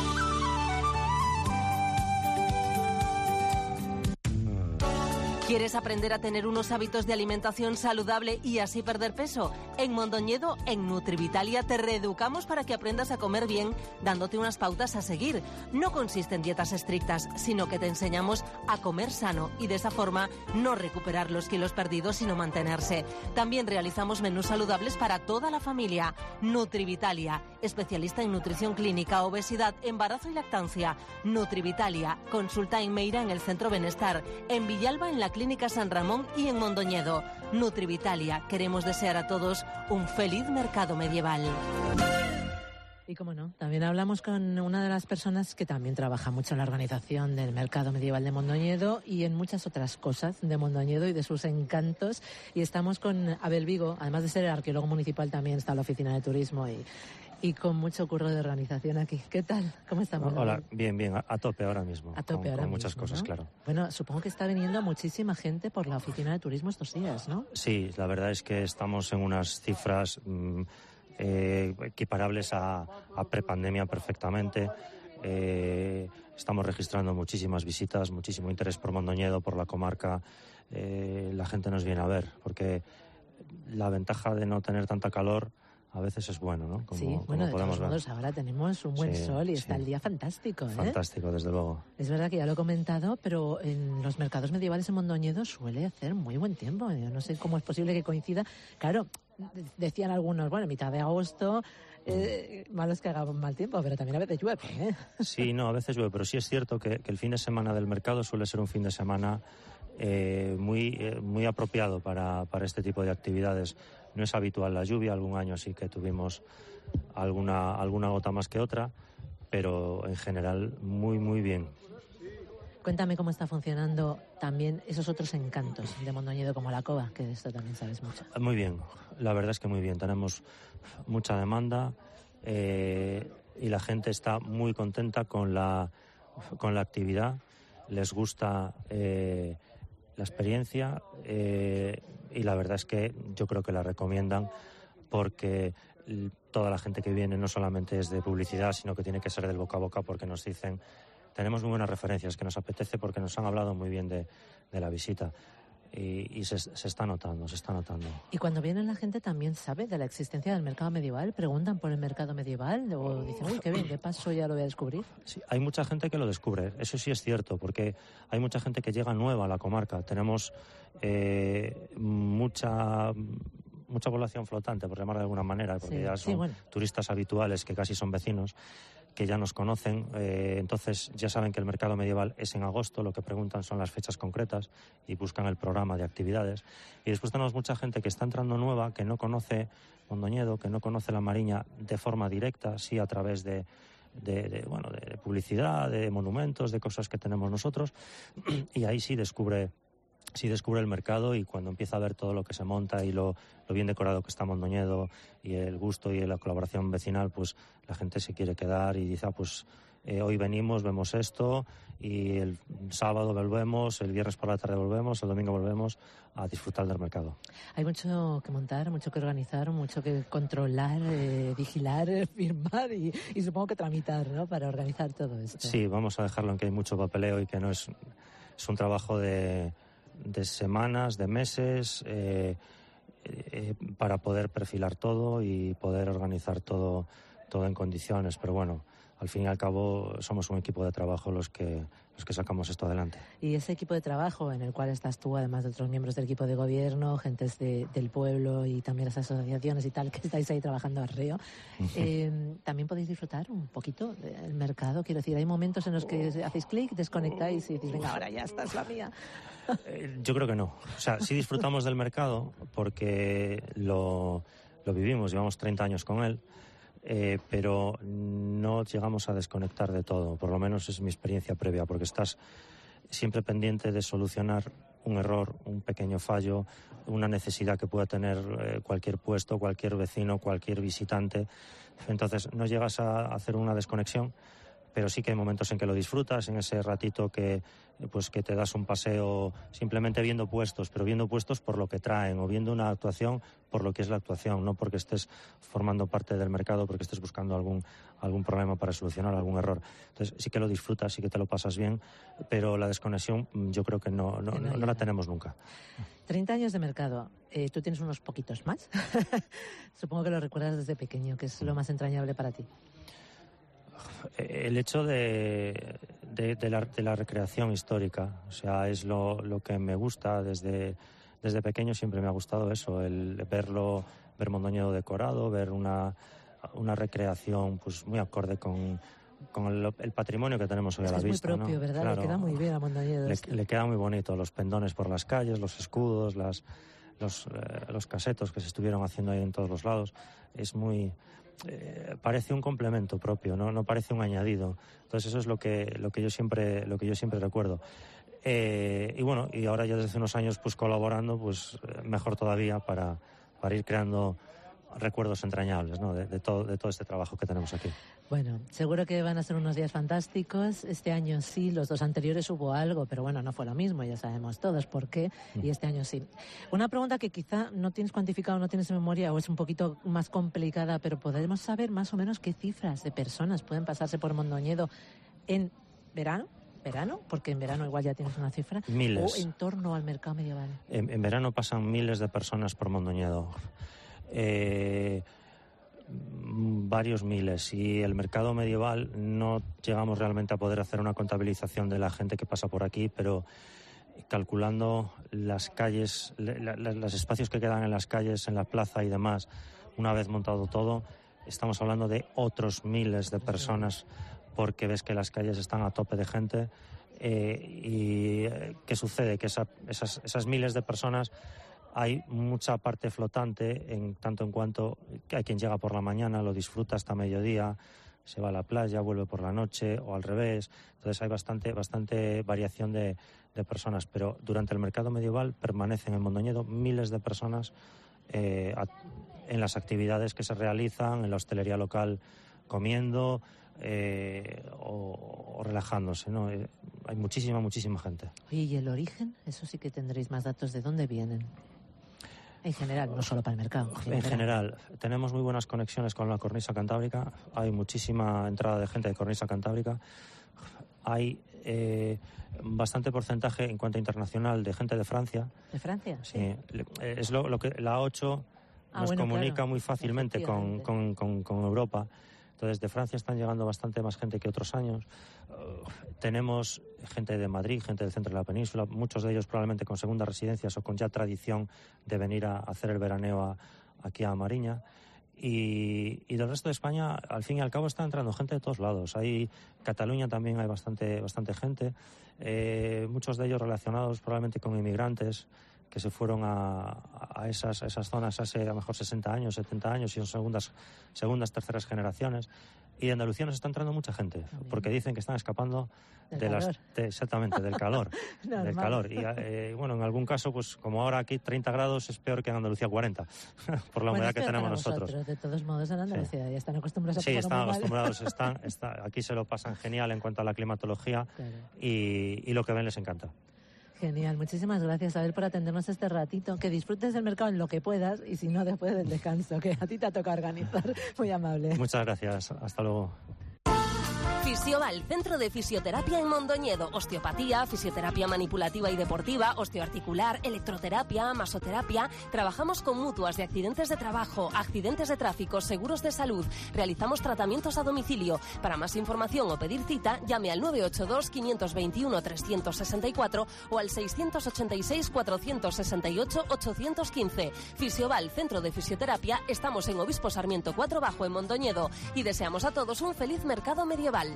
¿Quieres aprender a tener unos hábitos de alimentación saludable y así perder peso? En Mondoñedo, en Nutrivitalia, te reeducamos para que aprendas a comer bien, dándote unas pautas a seguir. No consiste en dietas estrictas, sino que te enseñamos a comer sano y de esa forma no recuperar los kilos perdidos, sino mantenerse. También realizamos menús saludables para toda la familia. Nutrivitalia, especialista en nutrición clínica, obesidad, embarazo y lactancia. Nutrivitalia, consulta en Meira en el Centro Benestar, en Villalba en la Clínica San Ramón y en Mondoñedo. Nutrivitalia, queremos desear a todos un feliz mercado medieval. Y cómo no, también hablamos con una de las personas que también trabaja mucho en la organización del mercado medieval de Mondoñedo y en muchas otras cosas de Mondoñedo y de sus encantos. Y estamos con Abel Vigo, además de ser el arqueólogo municipal, también está en la oficina de turismo y, y con mucho curro de organización aquí. ¿Qué tal? ¿Cómo estamos? Hola, bien, bien, a, a tope ahora mismo. A tope con, ahora con muchas mismo, cosas, ¿no? claro. Bueno, supongo que está viniendo muchísima gente por la oficina de turismo estos días, ¿no? Sí, la verdad es que estamos en unas cifras mmm, eh, equiparables a, a prepandemia perfectamente. Eh, estamos registrando muchísimas visitas, muchísimo interés por Mondoñedo, por la comarca. Eh, la gente nos viene a ver, porque la ventaja de no tener tanta calor a veces es bueno, ¿no? Como, sí, bueno, como de podemos todos modos, ver. ahora tenemos un buen Sí, sol y sí. está el día fantástico, ¿eh? Fantástico, desde luego. Es verdad que ya lo he comentado, pero en los mercados medievales en Mondoñedo suele hacer muy buen tiempo. Yo no sé cómo es posible que coincida. Claro, decían algunos, bueno, mitad de agosto, eh, malo es que haga mal tiempo, pero también a veces llueve, ¿eh? Sí, no, a veces llueve, pero sí es cierto que, que el fin de semana del mercado suele ser un fin de semana eh, muy, eh, muy apropiado para, para este tipo de actividades. No es habitual la lluvia, algún año sí que tuvimos alguna, alguna gota más que otra, pero en general muy, muy bien. Cuéntame cómo está funcionando también esos otros encantos de Mondoñedo como la cova, que de esto también sabes mucho. Muy bien, la verdad es que muy bien. Tenemos mucha demanda eh, y la gente está muy contenta con la, con la actividad. Les gusta eh, la experiencia eh, y la verdad es que yo creo que la recomiendan porque toda la gente que viene no solamente es de publicidad, sino que tiene que ser del boca a boca porque nos dicen, tenemos muy buenas referencias, que nos apetece porque nos han hablado muy bien de, de la visita. Y, y se, se está notando, se está notando. Y cuando viene la gente también sabe de la existencia del mercado medieval, preguntan por el mercado medieval o dicen, uy, qué bien, de paso ya lo voy a descubrir. Sí, hay mucha gente que lo descubre, eso sí es cierto, porque hay mucha gente que llega nueva a la comarca. Tenemos eh, mucha... mucha población flotante, por llamar de alguna manera, porque sí, ya son sí, bueno. turistas habituales que casi son vecinos, que ya nos conocen, eh, entonces ya saben que el mercado medieval es en agosto, lo que preguntan son las fechas concretas y buscan el programa de actividades. Y después tenemos mucha gente que está entrando nueva, que no conoce Mondoñedo, que no conoce la Mariña de forma directa, sí a través de, de, de, bueno, de publicidad, de monumentos, de cosas que tenemos nosotros, y ahí sí descubre... sí descubre el mercado y cuando empieza a ver todo lo que se monta y lo, lo bien decorado que está Mondoñedo y el gusto y la colaboración vecinal, pues la gente se quiere quedar y dice, ah, pues eh, hoy venimos, vemos esto y el sábado volvemos, el viernes por la tarde volvemos, el domingo volvemos a disfrutar del mercado. Hay mucho que montar, mucho que organizar, mucho que controlar, eh, vigilar, firmar y, y supongo que tramitar, ¿no?, para organizar todo esto. Sí, vamos a dejarlo en que hay mucho papeleo y que no es, es un trabajo de... de semanas, de meses, eh, eh, para poder perfilar todo y poder organizar todo, todo en condiciones. Pero bueno, al fin y al cabo somos un equipo de trabajo los que, los que sacamos esto adelante. Y ese equipo de trabajo en el cual estás tú, además de otros miembros del equipo de gobierno, gentes de, del pueblo y también las asociaciones y tal, que estáis ahí trabajando arreo, eh, también podéis disfrutar un poquito del mercado. Quiero decir, hay momentos en los que hacéis clic, desconectáis y decís, venga, ahora ya esta es la mía. Yo creo que no. O sea, sí disfrutamos del mercado porque lo, lo vivimos, llevamos treinta años con él, eh, pero no llegamos a desconectar de todo. Por lo menos es mi experiencia previa, porque estás siempre pendiente de solucionar un error, un pequeño fallo, una necesidad que pueda tener eh, cualquier puesto, cualquier vecino, cualquier visitante. Entonces no llegas a hacer una desconexión, pero sí que hay momentos en que lo disfrutas, en ese ratito que pues que te das un paseo simplemente viendo puestos, pero viendo puestos por lo que traen, o viendo una actuación por lo que es la actuación, no porque estés formando parte del mercado, porque estés buscando algún, algún problema para solucionar, algún error. Entonces sí que lo disfrutas, sí que te lo pasas bien, pero la desconexión yo creo que no, no, no, no la tenemos nunca. treinta años de mercado, eh, tú tienes unos poquitos más. Supongo que lo recuerdas desde pequeño, que es lo más entrañable para ti. El hecho de, de, de, la, de la recreación histórica, o sea, es lo, lo que me gusta desde, desde pequeño. Siempre me ha gustado eso, el verlo, ver Mondoñedo decorado, ver una, una recreación pues muy acorde con, con el, el patrimonio que tenemos hoy es a la es vista. Es muy propio, ¿no? ¿verdad? Claro, le queda muy bien a Mondoñedo. Le, le queda muy bonito, los pendones por las calles, los escudos, las, los, eh, los casetos que se estuvieron haciendo ahí en todos los lados. Es muy... Eh, parece un complemento propio, no no parece un añadido. Entonces eso es lo que lo que yo siempre lo que yo siempre recuerdo. Eh, y bueno, y ahora ya desde hace unos años pues colaborando, pues mejor todavía para para ir creando recuerdos entrañables, ¿no? de, de todo de todo este trabajo que tenemos aquí. Bueno, seguro que van a ser unos días fantásticos. Este año sí, los dos anteriores hubo algo, pero bueno, no fue lo mismo, ya sabemos todos por qué, y este año sí. Una pregunta que quizá no tienes cuantificado, no tienes en memoria, o es un poquito más complicada, pero podemos saber más o menos qué cifras de personas pueden pasarse por Mondoñedo en verano, verano, porque en verano igual ya tienes una cifra, Miles. o en torno al mercado medieval. En, en verano pasan miles de personas por Mondoñedo. Eh... varios miles, y el mercado medieval no llegamos realmente a poder hacer una contabilización de la gente que pasa por aquí, pero calculando las calles, la, la, los espacios que quedan en las calles, en la plaza y demás, una vez montado todo, estamos hablando de otros miles de personas, porque ves que las calles están a tope de gente. Eh, ¿Y eh, qué sucede? Que esa, esas, esas miles de personas, hay mucha parte flotante, en tanto en cuanto que hay quien llega por la mañana, lo disfruta hasta mediodía, se va a la playa, vuelve por la noche o al revés. Entonces hay bastante, bastante variación de, de personas, pero durante el mercado medieval permanecen en Mondoñedo miles de personas eh, a, en las actividades que se realizan, en la hostelería local comiendo eh, o, o relajándose, ¿no? Eh, hay muchísima, muchísima gente. Oye, ¿y el origen? Eso sí que tendréis más datos de dónde vienen. En general, no solo para el mercado. En, en general, tenemos muy buenas conexiones con la cornisa cantábrica. Hay muchísima entrada de gente de cornisa cantábrica. Hay eh, bastante porcentaje en cuanto a internacional de gente de Francia. ¿De Francia? Sí. sí. Es lo, lo que la ocho ah, nos bueno, comunica claro. muy fácilmente con, con, con, con Europa. Entonces, de Francia están llegando bastante más gente que otros años. Uh, tenemos gente de Madrid, gente del centro de la península, muchos de ellos probablemente con segundas residencias o con ya tradición de venir a hacer el veraneo a, aquí a Mariña. Y, y del resto de España, al fin y al cabo, está entrando gente de todos lados. Hay Cataluña también hay bastante, bastante gente, eh, muchos de ellos relacionados probablemente con inmigrantes que se fueron a, a, esas, a esas zonas hace a lo mejor sesenta años, setenta años y son segundas, segundas, terceras generaciones. Y de Andalucía nos está entrando mucha gente, porque dicen que están escapando del de calor. las, de, exactamente, del calor. del calor. Y eh, bueno, en algún caso, pues como ahora aquí treinta grados es peor que en Andalucía cuarenta, por la bueno, humedad que tenemos nosotros. De todos modos, en Andalucía sí. ya están acostumbrados a Sí, están mal. acostumbrados, están, está, aquí se lo pasan genial en cuanto a la climatología claro. y, y lo que ven les encanta. Genial, muchísimas gracias, Abel, por atendernos este ratito. Que disfrutes del mercado en lo que puedas y si no, después del descanso, que a ti te toca organizar. Muy amable. Muchas gracias, hasta luego. Fisioval, centro de fisioterapia en Mondoñedo. Osteopatía, fisioterapia manipulativa y deportiva, osteoarticular, electroterapia, masoterapia. Trabajamos con mutuas de accidentes de trabajo, accidentes de tráfico, seguros de salud. Realizamos tratamientos a domicilio. Para más información o pedir cita, llame al nueve ocho dos, cinco dos uno, tres seis cuatro o al seis ocho seis, cuatro seis ocho, ocho uno cinco. Fisioval, centro de fisioterapia. Estamos en Obispo Sarmiento cuatro Bajo en Mondoñedo y deseamos a todos un feliz mercado medieval.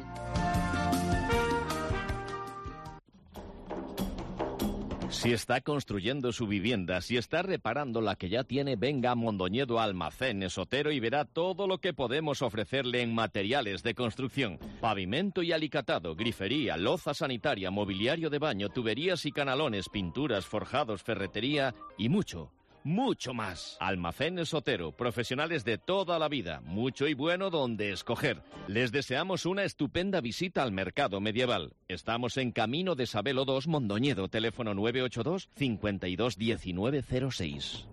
Si está construyendo su vivienda, si está reparando la que ya tiene, venga a Mondoñedo Almacenes Otero y verá todo lo que podemos ofrecerle en materiales de construcción. Pavimento y alicatado, grifería, loza sanitaria, mobiliario de baño, tuberías y canalones, pinturas, forjados, ferretería y mucho. Mucho más. Almacenes Otero, profesionales de toda la vida, mucho y bueno donde escoger. Les deseamos una estupenda visita al mercado medieval. Estamos en Camino de Sabelo dos, Mondoñedo, teléfono nueve ocho dos, cinco dos uno nueve cero seis.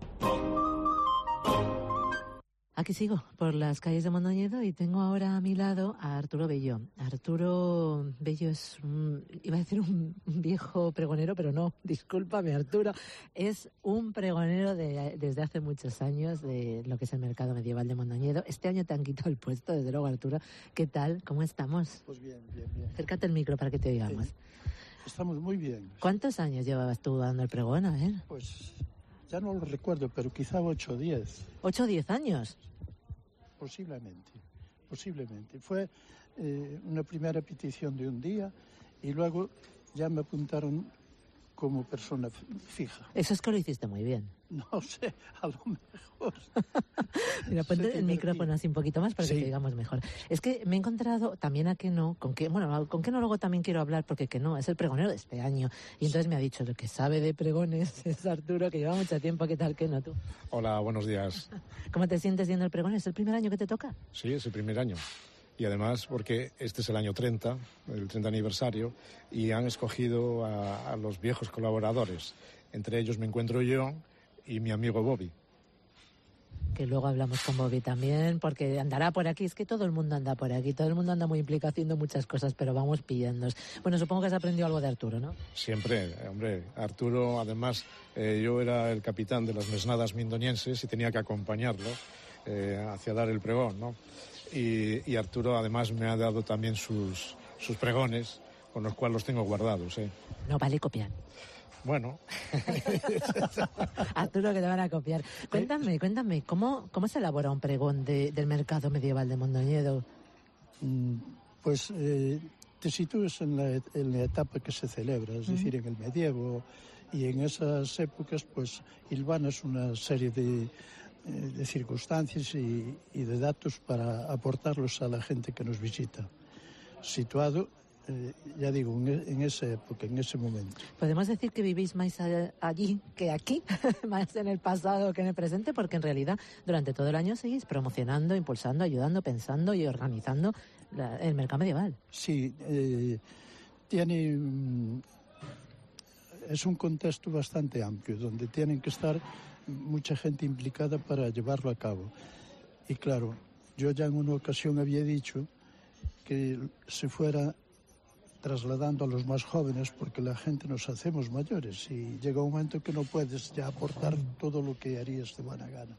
Aquí sigo, por las calles de Mondoñedo, y tengo ahora a mi lado a Arturo Bello. Arturo Bello es, un, iba a decir un viejo pregonero, pero no, discúlpame Arturo, es un pregonero de, desde hace muchos años de lo que es el mercado medieval de Mondoñedo. Este año te han quitado el puesto, desde luego, Arturo. ¿Qué tal? ¿Cómo estamos? Pues bien, bien, bien. Acércate el micro para que te oigamos. Sí. Estamos muy bien. ¿Cuántos años llevabas tú dando el pregón, a ver? Pues ya no lo recuerdo, pero quizá ocho o diez. ¿Ocho o diez años? Posiblemente, posiblemente. Fue eh, una primera petición de un día y luego ya me apuntaron como persona fija. Eso es que lo hiciste muy bien. No sé, a lo mejor. Mira, ponte el micrófono así un poquito más para sí. que te digamos mejor. Es que me he encontrado también a que no, con que, bueno, con que no luego también quiero hablar, porque que no, es el pregonero de este año. Y entonces me ha dicho, lo que sabe de pregones es Arturo, que lleva mucho tiempo. ¿Qué tal? ¿Qué no tú? Hola, buenos días. ¿Cómo te sientes siendo el pregón? ¿Es el primer año que te toca? Sí, es el primer año. Y además porque este es el año treinta, el treinta aniversario, y han escogido a, a los viejos colaboradores. Entre ellos me encuentro yo y mi amigo Bobby. Que luego hablamos con Bobby también, porque andará por aquí. Es que todo el mundo anda por aquí, todo el mundo anda muy implicado haciendo muchas cosas, pero vamos pillando. Bueno, supongo que has aprendido algo de Arturo, ¿no? Siempre, hombre. Arturo, además, eh, yo era el capitán de las mesnadas mindonienses y tenía que acompañarlo eh, hacia dar el pregón, ¿no? Y, y Arturo, además, me ha dado también sus, sus pregones, con los cuales los tengo guardados, ¿eh? No vale copiar. Bueno. Arturo, que te van a copiar. Cuéntame, cuéntame, ¿cómo, cómo se elabora un pregón de, del mercado medieval de Mondoñedo? Pues eh, te sitúes en la, en la etapa que se celebra, es uh-huh. decir, en el medievo, y en esas épocas pues hilvanas una serie de, de circunstancias y, y de datos para aportarlos a la gente que nos visita, situado, eh, ya digo, en, en esa época, en ese momento. Podemos decir que vivís más allí que aquí, más en el pasado que en el presente, porque en realidad durante todo el año seguís promocionando, impulsando, ayudando, pensando y organizando la, el mercado medieval. Sí, eh, tiene... es un contexto bastante amplio, donde tienen que estar mucha gente implicada para llevarlo a cabo. Y claro, yo ya en una ocasión había dicho que se fuera trasladando a los más jóvenes, porque la gente nos hacemos mayores y llega un momento que no puedes ya aportar todo lo que harías de buena gana.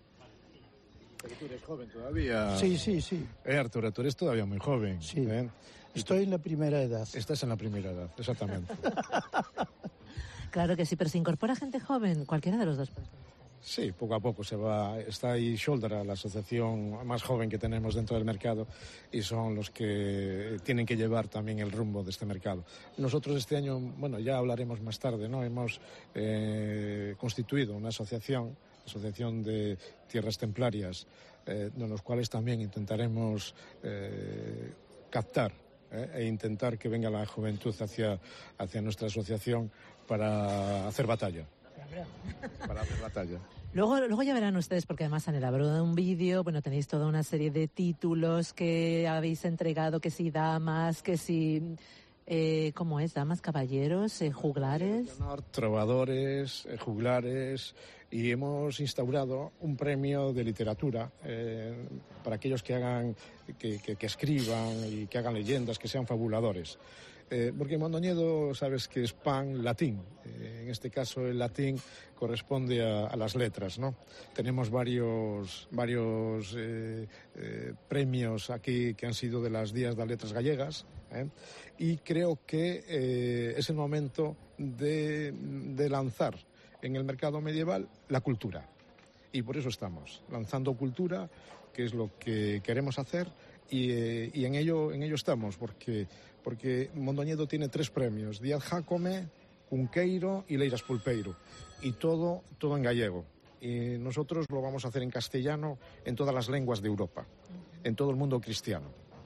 Pero tú eres joven todavía. Sí, sí, sí. Eh, Arturo, tú eres todavía muy joven. Sí. ¿eh? Estoy en la primera edad. Estás en la primera edad, exactamente. Claro que sí, pero se incorpora gente joven, cualquiera de los dos. Sí, poco a poco se va. Está ahí Shoulder, la asociación más joven que tenemos dentro del mercado, y son los que tienen que llevar también el rumbo de este mercado. Nosotros este año, bueno, ya hablaremos más tarde, ¿no? Hemos eh, constituido una asociación, asociación de tierras templarias, eh, de los cuales también intentaremos eh, captar eh, e intentar que venga la juventud hacia, hacia nuestra asociación para hacer batalla. Para hacer batalla. Luego, luego ya verán ustedes, porque además han elaborado un vídeo, bueno, tenéis toda una serie de títulos que habéis entregado, que si damas, que si... Eh, ¿Cómo es? ¿Damas, caballeros, eh, juglares? Trovadores, eh, juglares, y hemos instaurado un premio de literatura eh, para aquellos que hagan, que, que, que escriban y que hagan leyendas, que sean fabuladores. Eh, porque Mondoñedo, sabes que es pan latín. Eh, en este caso el latín corresponde a, a las letras, ¿no? Tenemos varios, varios eh, eh, premios aquí que han sido de las Días de las Letras Gallegas, ¿eh? Y creo que eh, es el momento de, de lanzar en el mercado medieval la cultura. Y por eso estamos lanzando cultura, que es lo que queremos hacer, y, eh, y en ello, en ello estamos, porque... porque Mondoñedo tiene tres premios: Díaz Jácome, Cunqueiro y Leiras Pulpeiro, y todo, todo en gallego. Y nosotros lo vamos a hacer en castellano en todas las lenguas de Europa, en todo el mundo cristiano.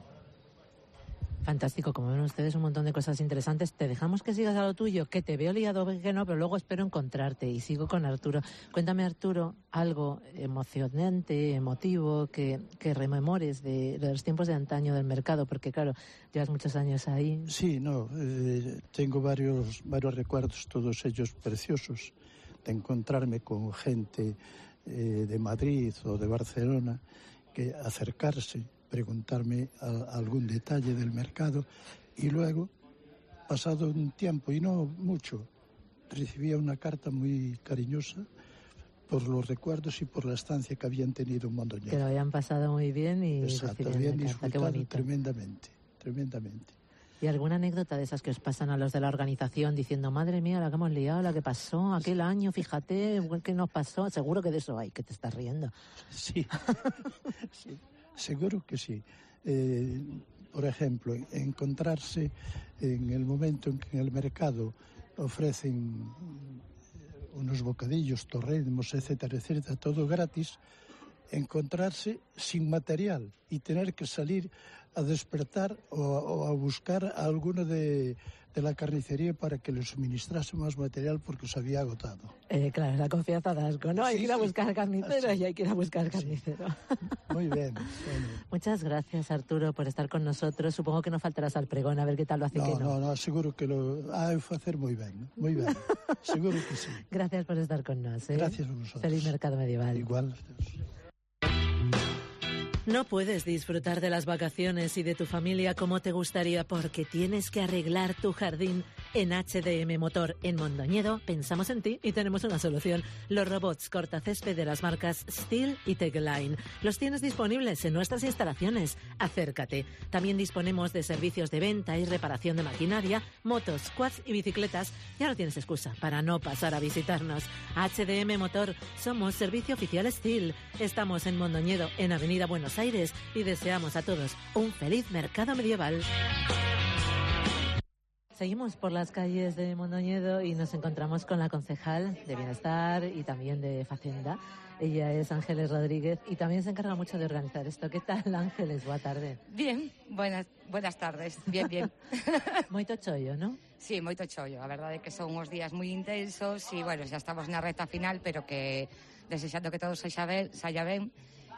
Fantástico, como ven ustedes, un montón de cosas interesantes. Te dejamos que sigas a lo tuyo, que te veo liado, que no, pero luego espero encontrarte y sigo con Arturo. Cuéntame, Arturo, algo emocionante, emotivo, que, que rememores de, de los tiempos de antaño del mercado, porque claro, llevas muchos años ahí. Sí, no, eh, tengo varios, varios recuerdos, todos ellos preciosos, de encontrarme con gente eh, de Madrid o de Barcelona, que acercarse, preguntarme a, a algún detalle del mercado, y luego, pasado un tiempo, y no mucho, recibía una carta muy cariñosa por los recuerdos y por la estancia que habían tenido en Mondoñedo. Que lo habían pasado muy bien y exacto, habían disfrutado tremendamente, tremendamente. ¿Y alguna anécdota de esas que os pasan a los de la organización diciendo, madre mía, la que hemos liado, la que pasó aquel año, fíjate, qué nos pasó? Seguro que de eso hay, que te estás riendo. Sí, sí. Seguro que sí. Eh, por ejemplo, encontrarse en el momento en que en el mercado ofrecen unos bocadillos, torremos, etcétera, etcétera, todo gratis, encontrarse sin material y tener que salir a despertar o, o a buscar a alguno de, de la carnicería para que le suministrase más material porque se había agotado. Eh, claro, la confianza da asco, ¿no? Sí, hay que ir a buscar sí. carnicero sí. y hay que ir a buscar carnicero. Sí. Muy bien. Bueno. Muchas gracias, Arturo, por estar con nosotros. Supongo que no faltarás al pregón, a ver qué tal lo hace. No, que no, no, no, seguro que lo ha de hacer muy bien, muy bien. Seguro que sí. Gracias por estar con nosotros. ¿eh? Gracias a vosotros. Feliz Mercado Medieval. Igual. No puedes disfrutar de las vacaciones y de tu familia como te gustaría porque tienes que arreglar tu jardín. En H D M Motor en Mondoñedo pensamos en ti y tenemos una solución. Los robots cortacésped de las marcas Stihl y Techline. Los tienes disponibles en nuestras instalaciones. Acércate. También disponemos de servicios de venta y reparación de maquinaria, motos, quads y bicicletas. Ya no tienes excusa para no pasar a visitarnos. H D M Motor. Somos servicio oficial Stihl. Estamos en Mondoñedo, en Avenida Buenos Aires, y deseamos a todos un feliz mercado medieval. Seguimos por las calles de Mondoñedo y nos encontramos con la concejal de Bienestar y también de Facenda. Ella es Ángeles Rodríguez y también se encarga mucho de organizar esto. ¿Qué tal, Ángeles? Boa tarde. Bien, buenas, buenas tardes. Bien, bien. Moito chollo, ¿no? Sí, moito chollo. A verdade é que son uns días moi intensos e, bueno, xa estamos na recta final, pero que desexando que todo saia ben, saia ben.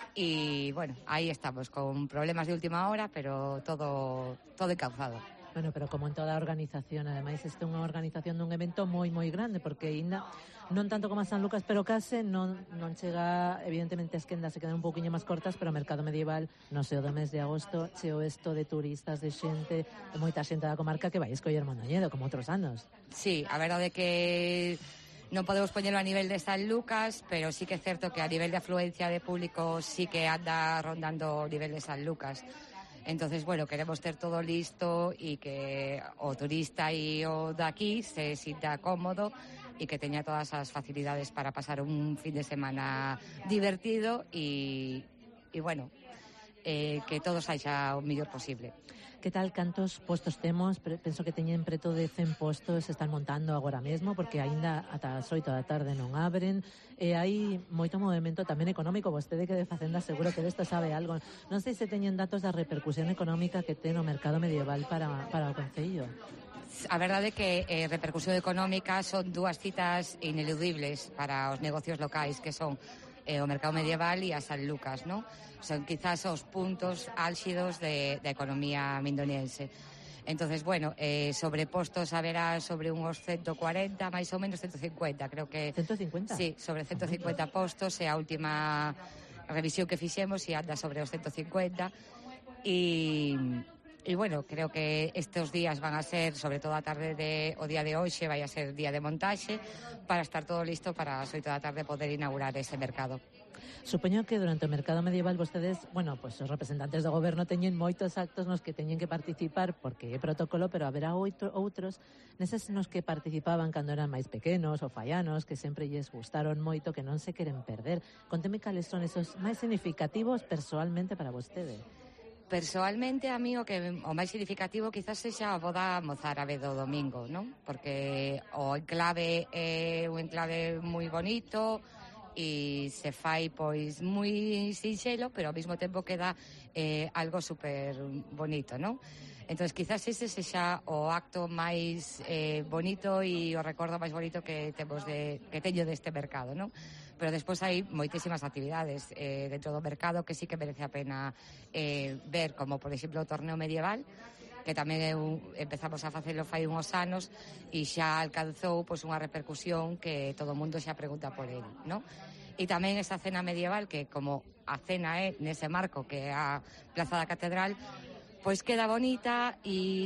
E, bueno, aí estamos, con problemas de última hora, pero todo, todo encauzado. Bueno, pero como en toda a organización, ademais, este é unha organización dun evento moi, moi grande, porque ainda, non tanto como a San Lucas, pero case, non, non chega, evidentemente, as quendas se quedan un pouquiño máis cortas, pero o mercado medieval, no sei, o do mes de agosto, cheo isto de turistas, de xente, de moita xente da comarca que vai escoller Mondoñedo, como outros anos. Sí, a verdade é que non podemos poñelo a nivel de San Lucas, pero sí que é certo que a nivel de afluencia de público sí que anda rondando o nivel de San Lucas. Entonces, bueno, queremos ter todo listo e que o turista e o daqui se sinta cómodo e que teña todas as facilidades para pasar un fin de semana divertido e, e bueno, eh, que todo saixa o mellor posible. Que tal, cantos postos temos? Penso que teñen preto de cen postos, se están montando agora mesmo, porque aínda ata as oito da tarde non abren, e hai moito movimento tamén económico. Vostede que de Facenda seguro que desto sabe algo. Non sei se teñen datos da repercusión económica que ten o mercado medieval para, para o Concello. A verdade é que eh, repercusión económica son dúas citas ineludibles para os negocios locais, que son eh, o mercado medieval e a San Lucas, non? Son quizás os puntos álxidos de, de economía mindoniense. Entonces, bueno, eh, sobre postos haberá sobre uns ciento cuarenta, máis ou menos ciento cincuenta, creo que... ciento cincuenta? Sí, sobre ciento cincuenta postos, e a última revisión que fixemos e anda sobre os ciento cincuenta. E... E, bueno, creo que estes días van a ser, sobre todo a tarde de, o día de hoxe, vai a ser día de montaxe, para estar todo listo para as oito da tarde poder inaugurar ese mercado. Supoño que durante o mercado medieval vostedes, bueno, pues os representantes do goberno teñen moitos actos nos que teñen que participar porque é protocolo, pero haberá oito, outros neses nos que participaban cando eran máis pequenos ou faianos, que sempre lles gustaron moito, que non se queren perder. Conteme cales son esos máis significativos persoalmente para vostede. Persoalmente, a mí, o que o máis significativo quizás sexa a boda mozárabe do domingo, non? Porque o enclave é un enclave moi bonito e se fai, pois, moi sinxelo, pero ao mesmo tempo queda eh, algo super bonito, non? Entón, quizás ese sexa o acto máis eh, bonito e o recordo máis bonito que temos de, que teño deste mercado, non? Pero despois hai moitísimas actividades eh, dentro do mercado que sí que merece a pena eh, ver, como por exemplo o torneo medieval, que tamén é un, empezamos a facelo fai uns anos e xa alcanzou pois, unha repercusión que todo o mundo xa pregunta por ele, non? E tamén esa cena medieval que como a cena é nese marco que é a Plaza da Catedral, pois queda bonita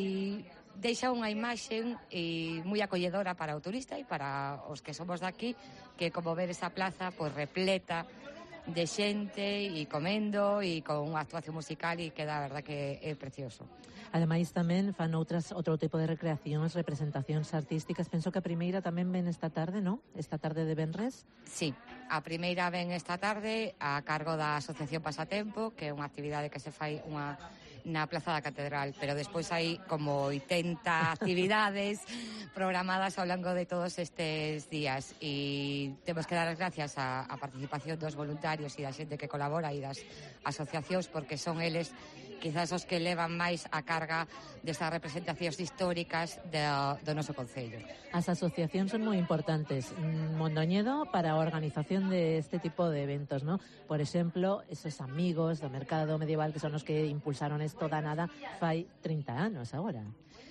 e deixa unha imaxe e moi acolledora para o turista e para os que somos daqui, que como ver esa plaza pois repleta de xente e comendo e con unha actuación musical e queda a verdad que é precioso. Ademais tamén fan outras outro tipo de recreacións, representacións artísticas. Penso que a primeira tamén ven esta tarde, non? Esta tarde de venres? Sí, a primeira ven esta tarde a cargo da Asociación Pasatempo, que é unha actividade que se fai unha na Plaza da Catedral, pero despois hai como oitenta actividades programadas ao longo de todos estes días e temos que dar as gracias á, á participación dos voluntarios e da xente que colabora e das asociacións, porque son eles quizás os que levan máis a carga destas representacións históricas do, do noso Concello. As asociacións son moi importantes. Mondoñedo para a organización de este tipo de eventos, ¿no? Por exemplo, esos amigos do mercado medieval que son os que impulsaron esto da nada fai trinta anos agora.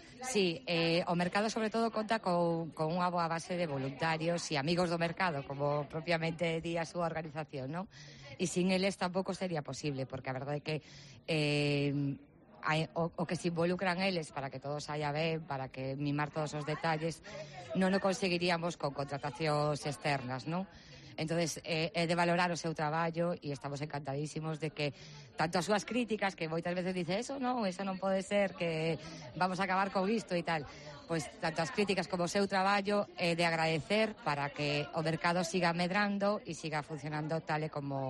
Sí, eh, o mercado sobre todo conta con, con unha boa base de voluntarios e amigos do mercado, como propiamente di a súa organización, non? E sin eles tampouco sería posible, porque a verdade é que eh, hai, o, o que se involucran eles para que todo saia ben, para que mimar todos os detalles, non o conseguiríamos con contratacións externas, non? Entonces, é eh, de valorar o seu traballo e estamos encantadísimos de que tanto as súas críticas, que moitas veces dice eso non, eso non pode ser, que vamos a acabar con isto e tal, pois tanto as críticas como o seu traballo é de agradecer para que o mercado siga medrando e siga funcionando tal e como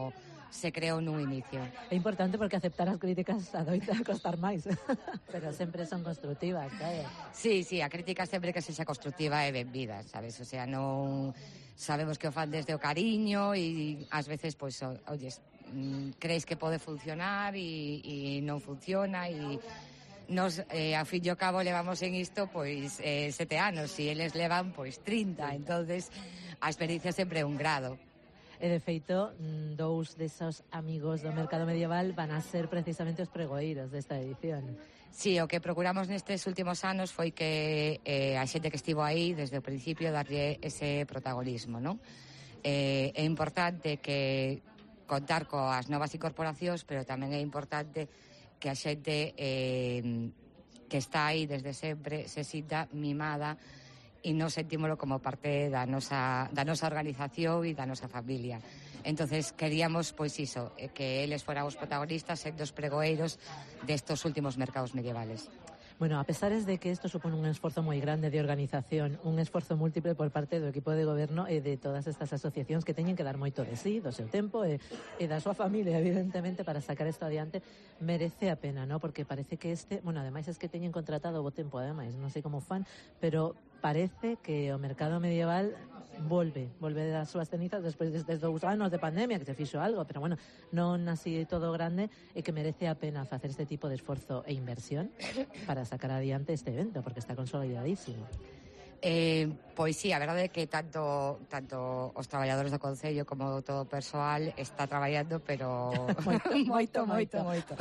se creou nun inicio. É importante porque aceptar as críticas adoita costar máis, pero sempre son constructivas, claro. Sí, sí, a crítica sempre que sexa constructiva é benvida, sabes? O sea, non sabemos que o fan desde o cariño e ás veces, pois, o, oyes, crees que pode funcionar e, e non funciona e nos, eh, a fin e ao cabo, levamos en isto, pois, eh, sete anos e eles levan, pois, trinta, entonces a experiencia sempre é un grado. E, de feito, dous desos amigos do mercado medieval van a ser precisamente os pregoeiros desta edición. Sí, o que procuramos nestes últimos anos foi que eh, a xente que estivo aí desde o principio darlle ese protagonismo, non? Eh, é importante que contar coas novas incorporacións, pero tamén é importante que a xente eh, que está aí desde sempre se sinta mimada e non sentímolo como parte da nosa, da nosa organización e da nosa familia. Entonces queríamos, pois iso, que eles foran os protagonistas sendo os pregoeiros destos últimos mercados medievales. Bueno, a pesar de que isto supone un esforzo moi grande de organización, un esforzo múltiple por parte do equipo de goberno e de todas estas asociacións que teñen que dar moito de sí, do seu tempo e, e da súa familia, evidentemente, para sacar isto adiante, merece a pena, ¿no? Porque parece que este, bueno, ademais es que teñen contratado bo tempo, ademais, non sei como fan, pero parece que o mercado medieval volve, volve das súas cenizas despois destes dous anos de pandemia, que se fixo algo, pero bueno, non así todo grande, e que merece a pena facer este tipo de esforzo e inversión para sacar adiante este evento, porque está consolidadísimo. Eh, pois sí, a verdade é que tanto tanto os traballadores do Concello como todo o persoal está traballando, pero moito, moito, moito.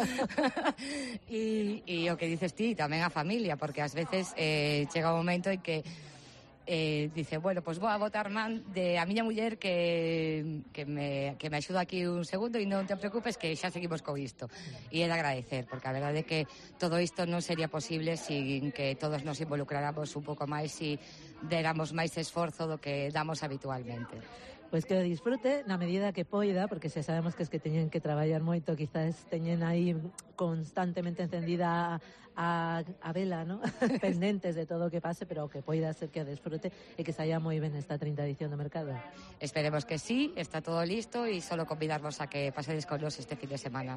e, e o que dices ti, tamén a familia, porque ás veces eh, chega un momento en que eh, dice, bueno, pois pues vou a botar man de a miña muller que, que, me, que me axuda aquí un segundo e non te preocupes que xa seguimos co isto. E é de agradecer, porque a verdade é que todo isto non sería posible sin que todos nos involucráramos un pouco máis e déramos máis esforzo do que damos habitualmente. Pois que o disfrute na medida que poida, porque xa sabemos que es que teñen que traballar moito, quizás teñen aí constantemente encendida a, a vela, ¿no? Pendentes de todo o que pase, pero que poida ser que o disfrute e que saia moi ben esta trinta edición do mercado. Esperemos que sí, está todo listo e solo convidarvos a que pasedes con nos este fin de semana.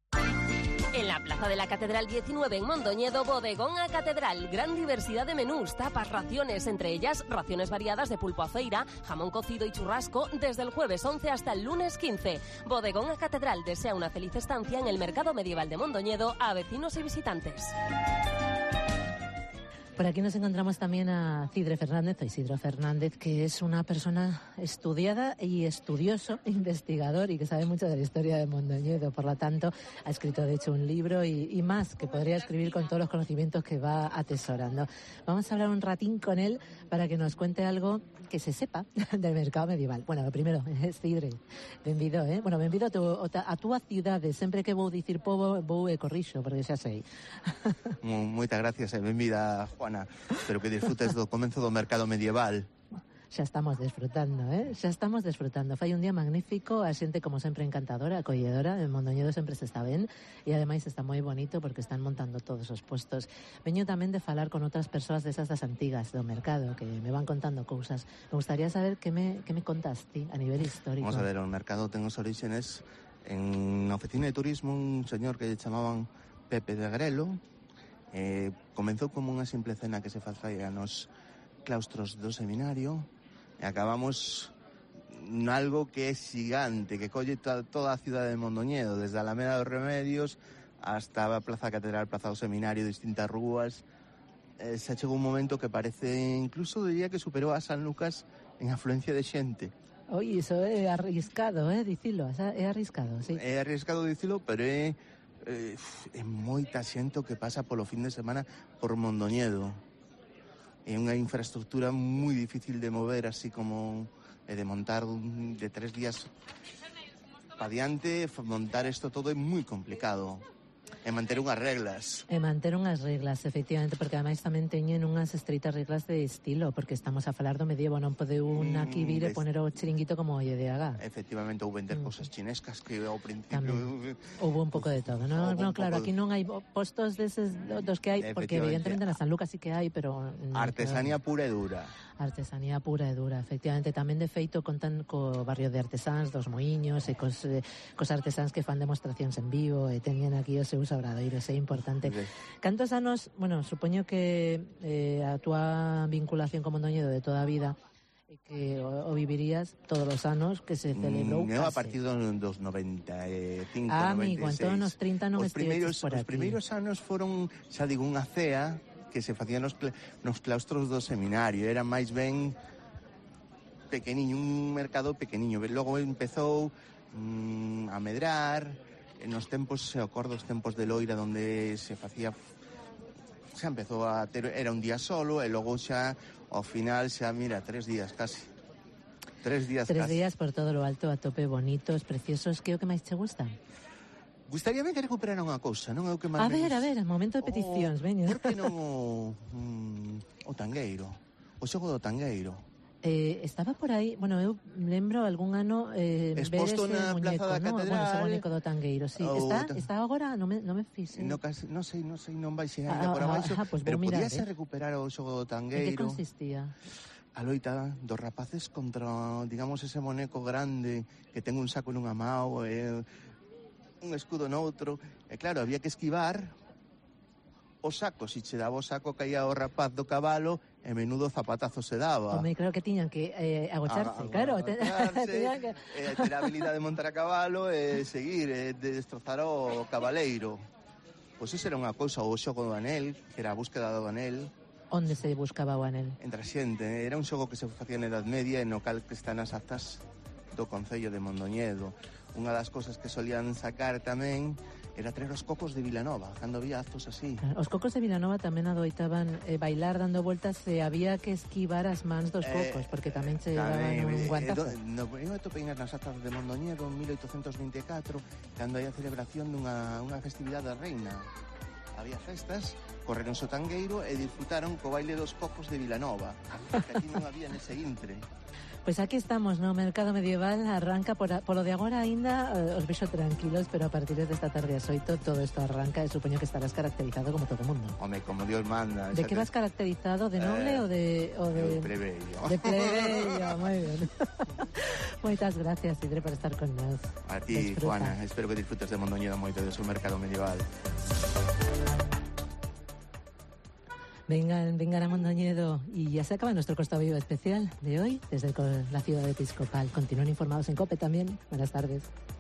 En la Plaza de la Catedral diecinueve en Mondoñedo, Bodegón a Catedral. Gran diversidad de menús, tapas, raciones, entre ellas raciones variadas de pulpo a feira, jamón cocido y churrasco, desde el jueves once hasta el lunes quince. Bodegón a Catedral desea una feliz estancia en el mercado medieval de Mondoñedo a vecinos y visitantes. Por aquí nos encontramos también a Cidre Fernández, o Isidro Fernández, que es una persona estudiada y estudioso, investigador y que sabe mucho de la historia de Mondoñedo. Por lo tanto, ha escrito de hecho un libro y, y más que podría escribir con todos los conocimientos que va atesorando. Vamos a hablar un ratín con él para que nos cuente algo que se sepa del mercado medieval. Bueno, lo primero, Cidre, benvido, eh? Bueno, benvido a tu, a túa cidade. Sempre que vou dicir pobo, vou e corrixo, porque xa sei. Moitas gracias e benvida, Juana. Espero que disfrutes do comenzo do mercado medieval. Xa estamos desfrutando, eh? Xa estamos desfrutando. Fai un día magnífico, a xente como sempre encantadora, acolledora, en Mondoñedo sempre se está ben e ademais está moi bonito porque están montando todos os puestos. Veño tamén de falar con outras persoas desas das antigas do mercado que me van contando cousas. Me gustaría saber que me, que me contaste a nivel histórico. Vamos a ver, o mercado ten os orígenes en na oficina de turismo, un señor que lle chamaban Pepe de Grelo. Eh, comenzou como unha simple cena que se facía nos claustros do seminario e acabamos nalgo que é xigante, que colle toda, toda a cidade de Mondoñedo, desde a Alameda dos Remedios hasta a Plaza Catedral, Plaza do Seminario, distintas rúas. Eh, xa chegou un momento que parece, incluso diría que superou a San Lucas en afluencia de xente. Oi, iso é arriscado, eh, dicilo, é arriscado, sí. É arriscado dicilo, pero é Eh, é moita xente que pasa polo fin de semana por Mondoñedo. É unha infraestructura moi difícil de mover, así como eh, de montar de tres días pa diante, montar isto todo é moi complicado. e manter unhas reglas. E manter unhas reglas, efectivamente, porque ademais tamén teñen unhas estritas reglas de estilo, porque estamos a falar do medievo, non pode un aquí vir e poner o chiringuito como lle de haga. Efectivamente, ou vender mm. cosas chinescas que ao principio... Tamén. Houve un pouco de todo, non? No, claro, aquí non hai postos deses dos que hai, porque evidentemente na San Lucas sí que hai, pero... No, artesanía claro. pura e dura. Artesanía pura e dura, efectivamente. Tamén de feito contan co barrio de artesáns dos Moiños e cos, eh, cos artesáns que fan demostracións en vivo e teñen aquí os seus obradoiros, é importante. Sí. Cantos anos, bueno, supoño que eh, a túa vinculación con Mondoñedo de toda a vida e que o, o vivirías todos os anos que se celebrou mm, eu a partir dos noventa e cinco, ah, noventa e seis. Amigo, entón nos trinta non estiveches por aquí. Os primeiros anos foron, xa digo, unha cea que se facía nos, nos claustros do seminario. Era máis ben pequeniño, un mercado pequeniño. Logo empezou mm, a medrar, nos tempos, se acordo, os tempos de Loira, onde se facía, xa empezou a ter, era un día solo, e logo xa, ao final, xa, mira, tres días casi. Tres días Tres casi. días por todo lo alto, a tope, bonitos, preciosos. Que é o que máis te gusta? Gustaríame que recuperara unha cousa, non é o que máis... A ver, a ver, momento de peticións, oh, veña. Por que non o, um, o tangueiro? O xogo do tangueiro. Eh, estaba por aí, bueno, eu lembro algún ano eh, ver ese muñeco, da ¿no? Catedral, bueno, ese muñeco do tangueiro, sí. Oh, está, está agora, non me, non me fixe. No, casi, non sei, non sei, non vai ser ainda ah, por abaixo, ah, pues pero eh? podíase recuperar o xogo do tangueiro. En que consistía? A loita dos rapaces contra, digamos, ese moneco grande que ten un saco nunha mao e un escudo noutro. E claro, había que esquivar o saco, si che daba o saco caía o rapaz do cabalo e menudo zapatazo se daba. Home, claro que tiñan que eh, agocharse, a, claro. Agocharse, que... eh, ter a habilidade de montar a cabalo e seguir, e de destrozar o cabaleiro. Pois iso era unha cousa, o xogo do anel, que era a búsqueda do anel. Onde se buscaba o anel? Entre a xente, era un xogo que se facía na Edad Media e no cal que está nas actas do Concello de Mondoñedo. Unha das cousas que solían sacar tamén era traer os cocos de Vilanova, cando había actos así. Os cocos de Vilanova tamén adoitaban eh, bailar dando voltas e había que esquivar as mans dos cocos, eh, porque tamén se daban un guantazo. Eh, no, eu atopei nas actas de Mondoñedo en mil oitocentos vinte e catro, cando hai a celebración dunha unha festividade da reina. Había festas, correron o tangueiro e disfrutaron co baile dos cocos de Vilanova, que aquí non había nese intre. Pois aquí estamos no mercado medieval, arranca por, a, polo de agora aínda eh, os vexo tranquilos, pero a partir desta tarde ás oito todo isto arranca e supoño que estarás caracterizado como todo o mundo. Home, como Dios manda. De que vas caracterizado? De noble eh, ou de... O de, de plebeyo. De plebeyo, moi ben. Moitas gracias, Idre, por estar con nós. A ti, disfruta. Juana, espero que disfrutes de Mondoñedo moito, de su mercado medieval. Vengan, vengan a Mondoñedo y ya se acaba nuestro Costa Viva especial de hoy desde la ciudad episcopal. Continúen informados en COPE también. Buenas tardes.